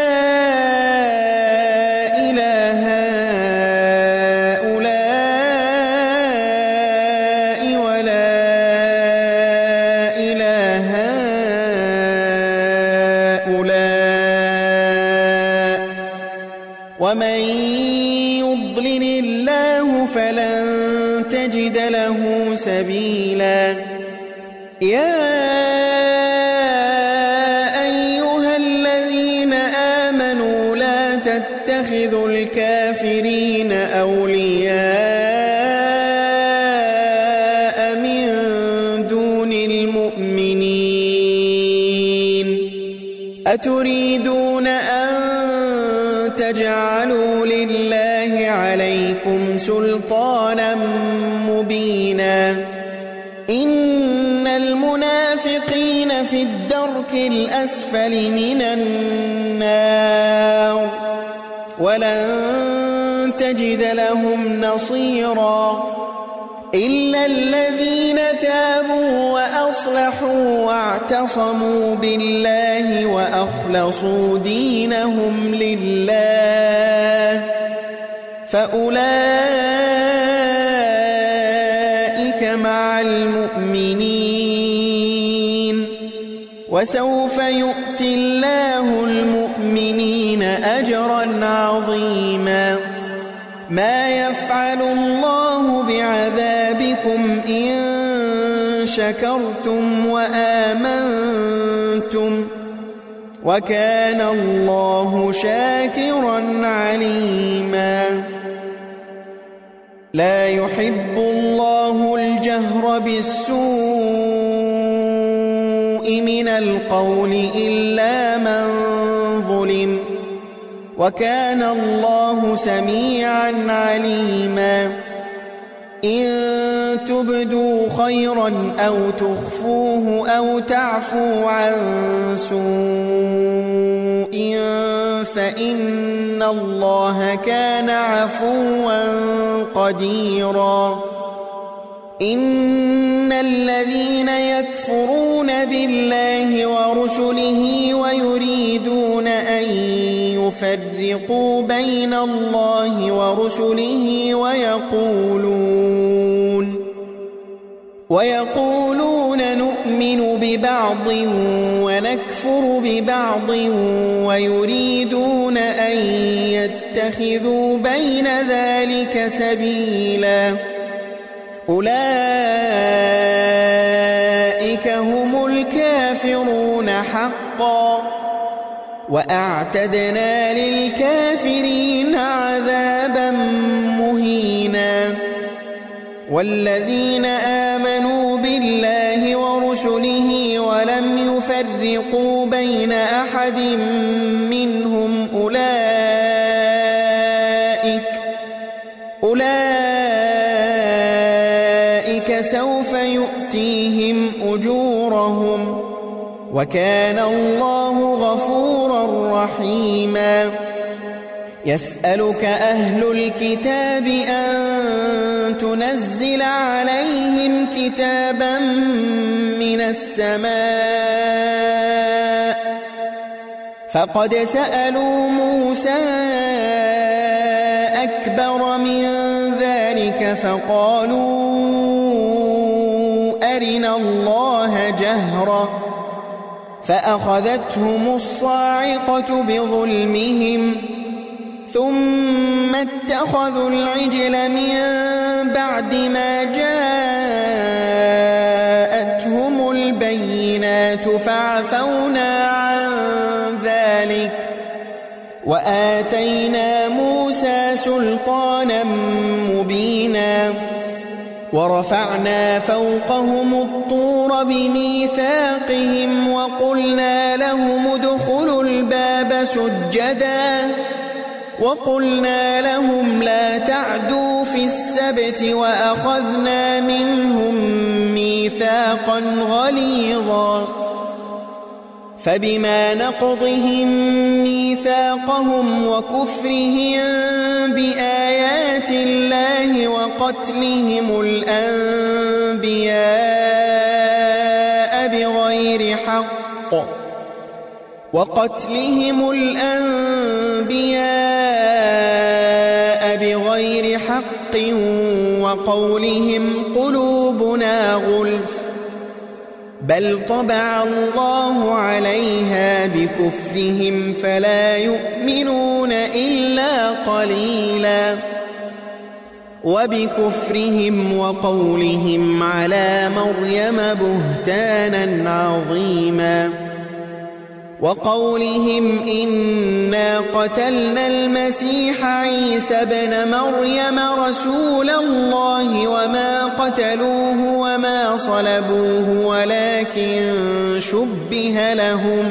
ومن يضلل الله فلن تجد له سبيلا. يا أيها الذين آمنوا لا تتخذوا الكافرين أولياء من دون المؤمنين أتريدون أن تجعلوا لله عليكم سلطانا مبينا. إن المنافقين في الدرك الأسفل من النار ولن تجد لهم نصيرا إلا الذين تابوا وأصلحوا واعتصموا بالله وأخلصوا دينهم لله فأولئك مع المؤمنين وسوف يؤتي الله المؤمنين أجرا عظيما. ما يفعل الله بعذابكم إن شكرتم وآمنتم وكان الله شاكرا عليما. لا يحب الله الجهر بالسوء من القول إلا من ظلم وكان الله سميعا عليما. إن تبدوا خيرا أو تخفوه أو تعفوا عن سوء فإن الله كان عفوا قديرا. إن الذين يكفرون بالله ورسله ويريدون أن يفرقوا بين الله ورسله ويقولون ويقولون نؤمن ببعض ونكفر ببعض ويريدون أن يتخذوا بين ذلك سبيلا. أولئك هم الكافرون حقا وأعتدنا للكافرين عذابا مهينا. والذين آمنوا بالله ورسله ولم يفرقوا بين أحد منهم أولئك أولئك سوف يؤتيهم أجورهم وكان الله غفورا رحيما. يسألك أهل الكتاب أن تنزل عليهم كتابا من السماء فقد سألوا موسى أكبر من ذلك فقالوا أرنا الله جهرة فأخذتهم الصاعقة بظلمهم ثم اتخذوا العجل من بعد ما جاءتهم البينات فعفونا عن ذلك وآتينا موسى سلطانا مبينا. ورفعنا فوقهم الطور بميثاقهم وقلنا لهم ادخلوا الباب سجدا وقلنا لهم لا تعدوا في السبت وأخذنا منهم ميثاقا غليظا. فبما نقضهم ميثاقهم وكفرهم بآيات الله وقتلهم الأنبياء بغير حق وقتلهم الأنبياء بغير حق وقولهم قلوبنا غلف بل طبع الله عليها بكفرهم فلا يؤمنون إلا قليلا. وبكفرهم وقولهم على مريم بهتانا عظيما وقولهم إنا قتلنا المسيح عيسى ابن مريم رسول الله وما قتلوه وما صلبوه ولكن شبه لهم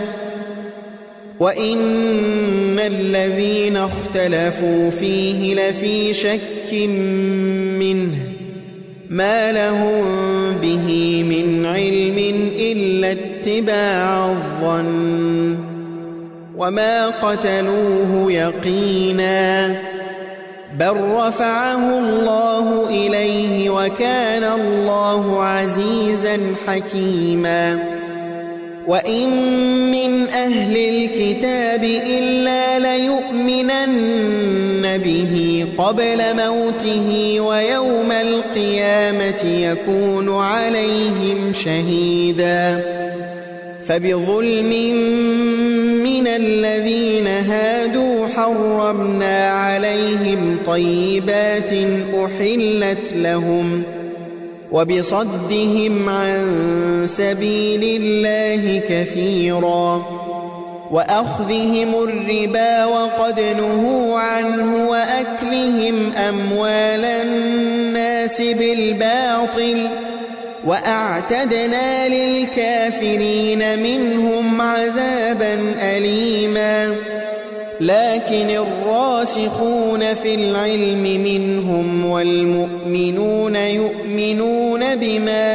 وإن الذين اختلفوا فيه لفي شك منه ما لهم به من علم إلا اتباع الظن وما قتلوه يقينا بل رفعه الله إليه وكان الله عزيزا حكيما. وإن من أهل الكتاب إلا ليؤمنن به قبل موته ويوم القيامة يكون عليهم شهيدا. فبظلم من الذين هادوا حرمنا عليهم طيبات أحلت لهم وبصدهم عن سبيل الله كثيرا وأخذهم الربا وقد نهوا عنه وأكلهم أموال الناس بالباطل وأعتدنا للكافرين منهم عذابا أليما. لكن الراسخون في العلم منهم والمؤمنون يؤمنون بما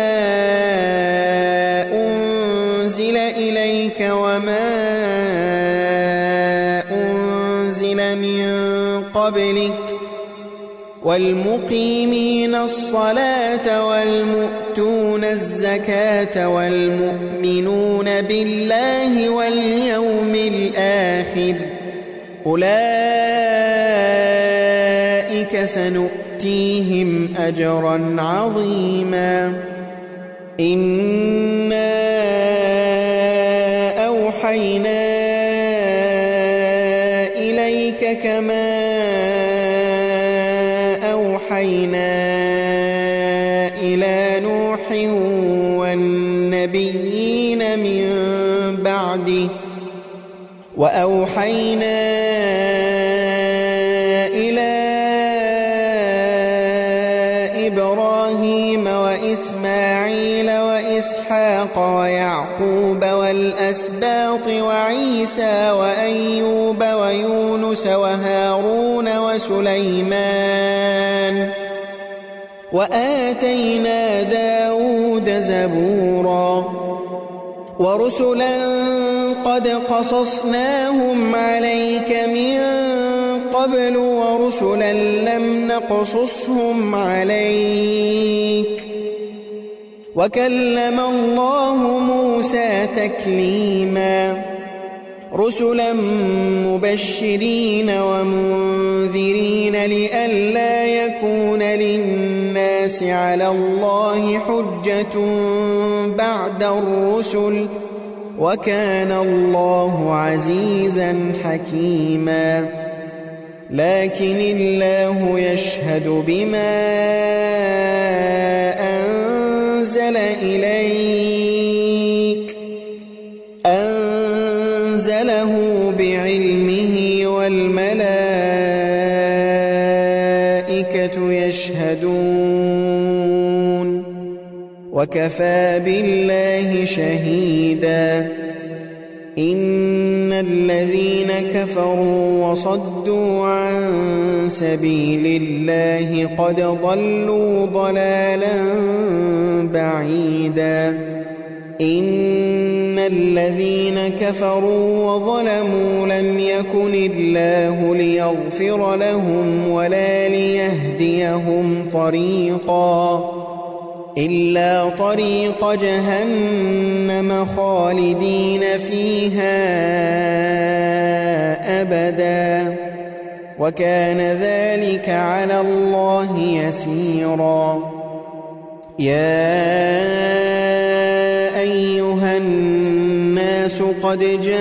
أنزل إليك وما أنزل من قبلك والمقيمين الصلاة والمؤتون الزكاة والمؤمنون بالله واليوم الآخر أولئك سنؤتيهم أجرا عظيما. إنا أوحينا إليك كما أوحينا إلى نوح والنبيين من بعده وأوحينا إلى إبراهيم وإسماعيل وإسحاق ويعقوب والأسباط وعيسى وأيوب ويونس وهارون وسليمان وآتينا داود زبورا ورسلا قد قصصناهم عليك من قبل ورسلا لم نقصصهم عليك وكلم الله موسى تكليما رسلا مبشرين ومنذرين لئلا يكون للناس على الله حجة بعد الرسل وكان الله عزيزا حكيما لكن الله يشهد بما أنزل إليك أنزله بعلمه والملائكة يشهدون وكفى بالله شهيدا إن الذين كفروا وصدوا عن سبيل الله قد ضلوا ضلالا بعيدا إن الذين كفروا وظلموا لم يكن الله ليغفر لهم ولا ليهديهم طريقا إلا طريق جهنم خالدين فيها أبدا وكان ذلك على الله يسيرا يا أيها الناس قد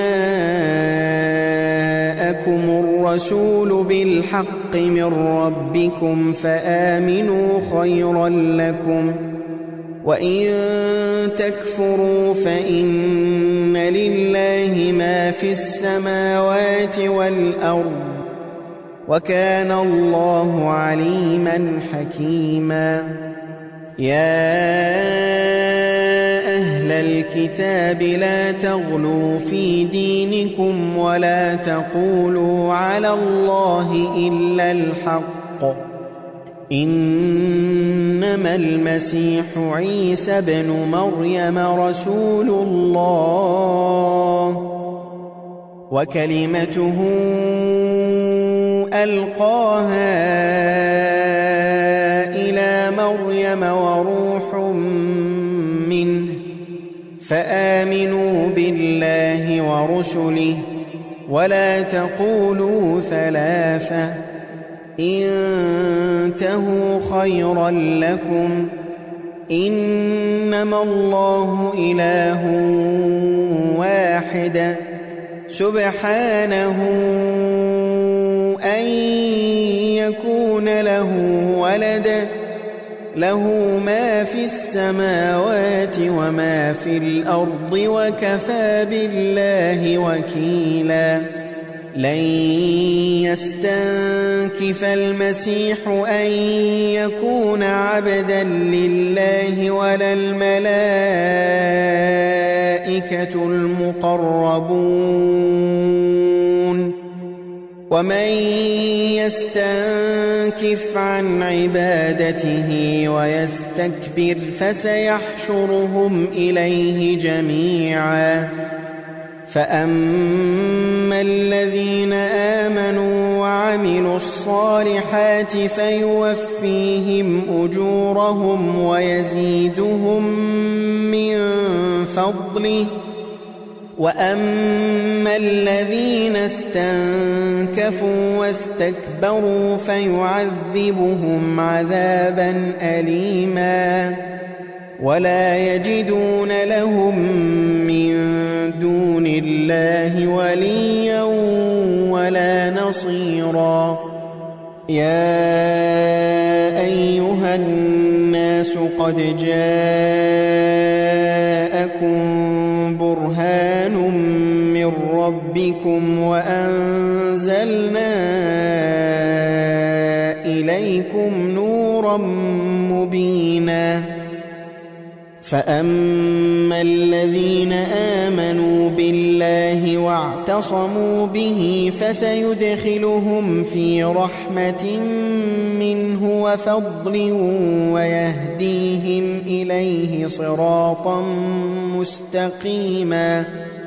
جاءكم الرسول بالحق من ربكم فآمنوا خيرا لكم وإن تكفروا فإن لله ما في السماوات والأرض وكان الله عليما حكيما يا أهل الكتاب لا تغلوا في دينكم ولا تقولوا على الله إلا الحق إنما المسيح عيسى ابن مريم رسول الله وكلمته ألقاها إلى مريم وروح منه فآمنوا بالله ورسله ولا تقولوا ثلاثة انتهوا خيرا لكم إنما الله إله واحد سبحانه أن يكون له ولد له ما في السماوات وما في الأرض وكفى بالله وكيلا لن يستنكف المسيح أن يكون عبدا لله ولا الملائكة المقربون ومن يستنكف عن عبادته ويستكبر فسيحشرهم إليه جميعا فأما الذين آمنوا وعملوا الصالحات فيوفيهم أجورهم ويزيدهم من فضله وأما الذين استنكفوا واستكبروا فيعذبهم عذابا أليما ولا يجدون لهم من دون الله وليا ولا نصيرا يا أيها الناس قد جاءكم برهان من ربكم وأنزلنا إليكم نورا مبينا فأما الذين آمنوا بالله واعتصموا به فسيدخلهم في رحمة منه وفضل ويهديهم إليه صراطا مستقيما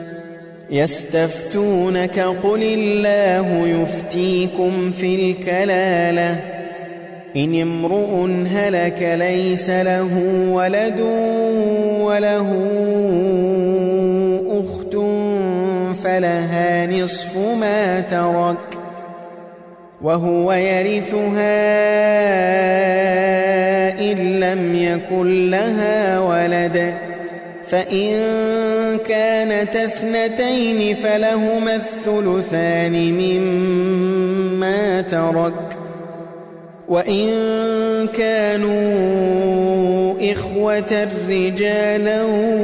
يستفتونك قل الله يفتيكم في الكلالة إن امرؤ هلك ليس له ولد وله أخت فلها نصف ما ترك وهو يرثها إن لم يكن لها ولد فإن كانت اثنتين فلهما الثلثان مما ترك وإن كانوا إخوة رجالا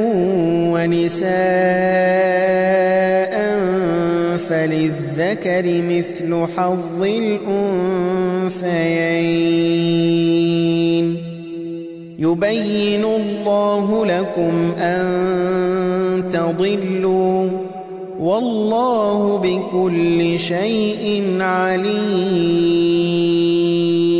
ونساء فللذكر مثل حظ الأنثيين يبين الله لكم أن تضلوا والله بكل شيء عليم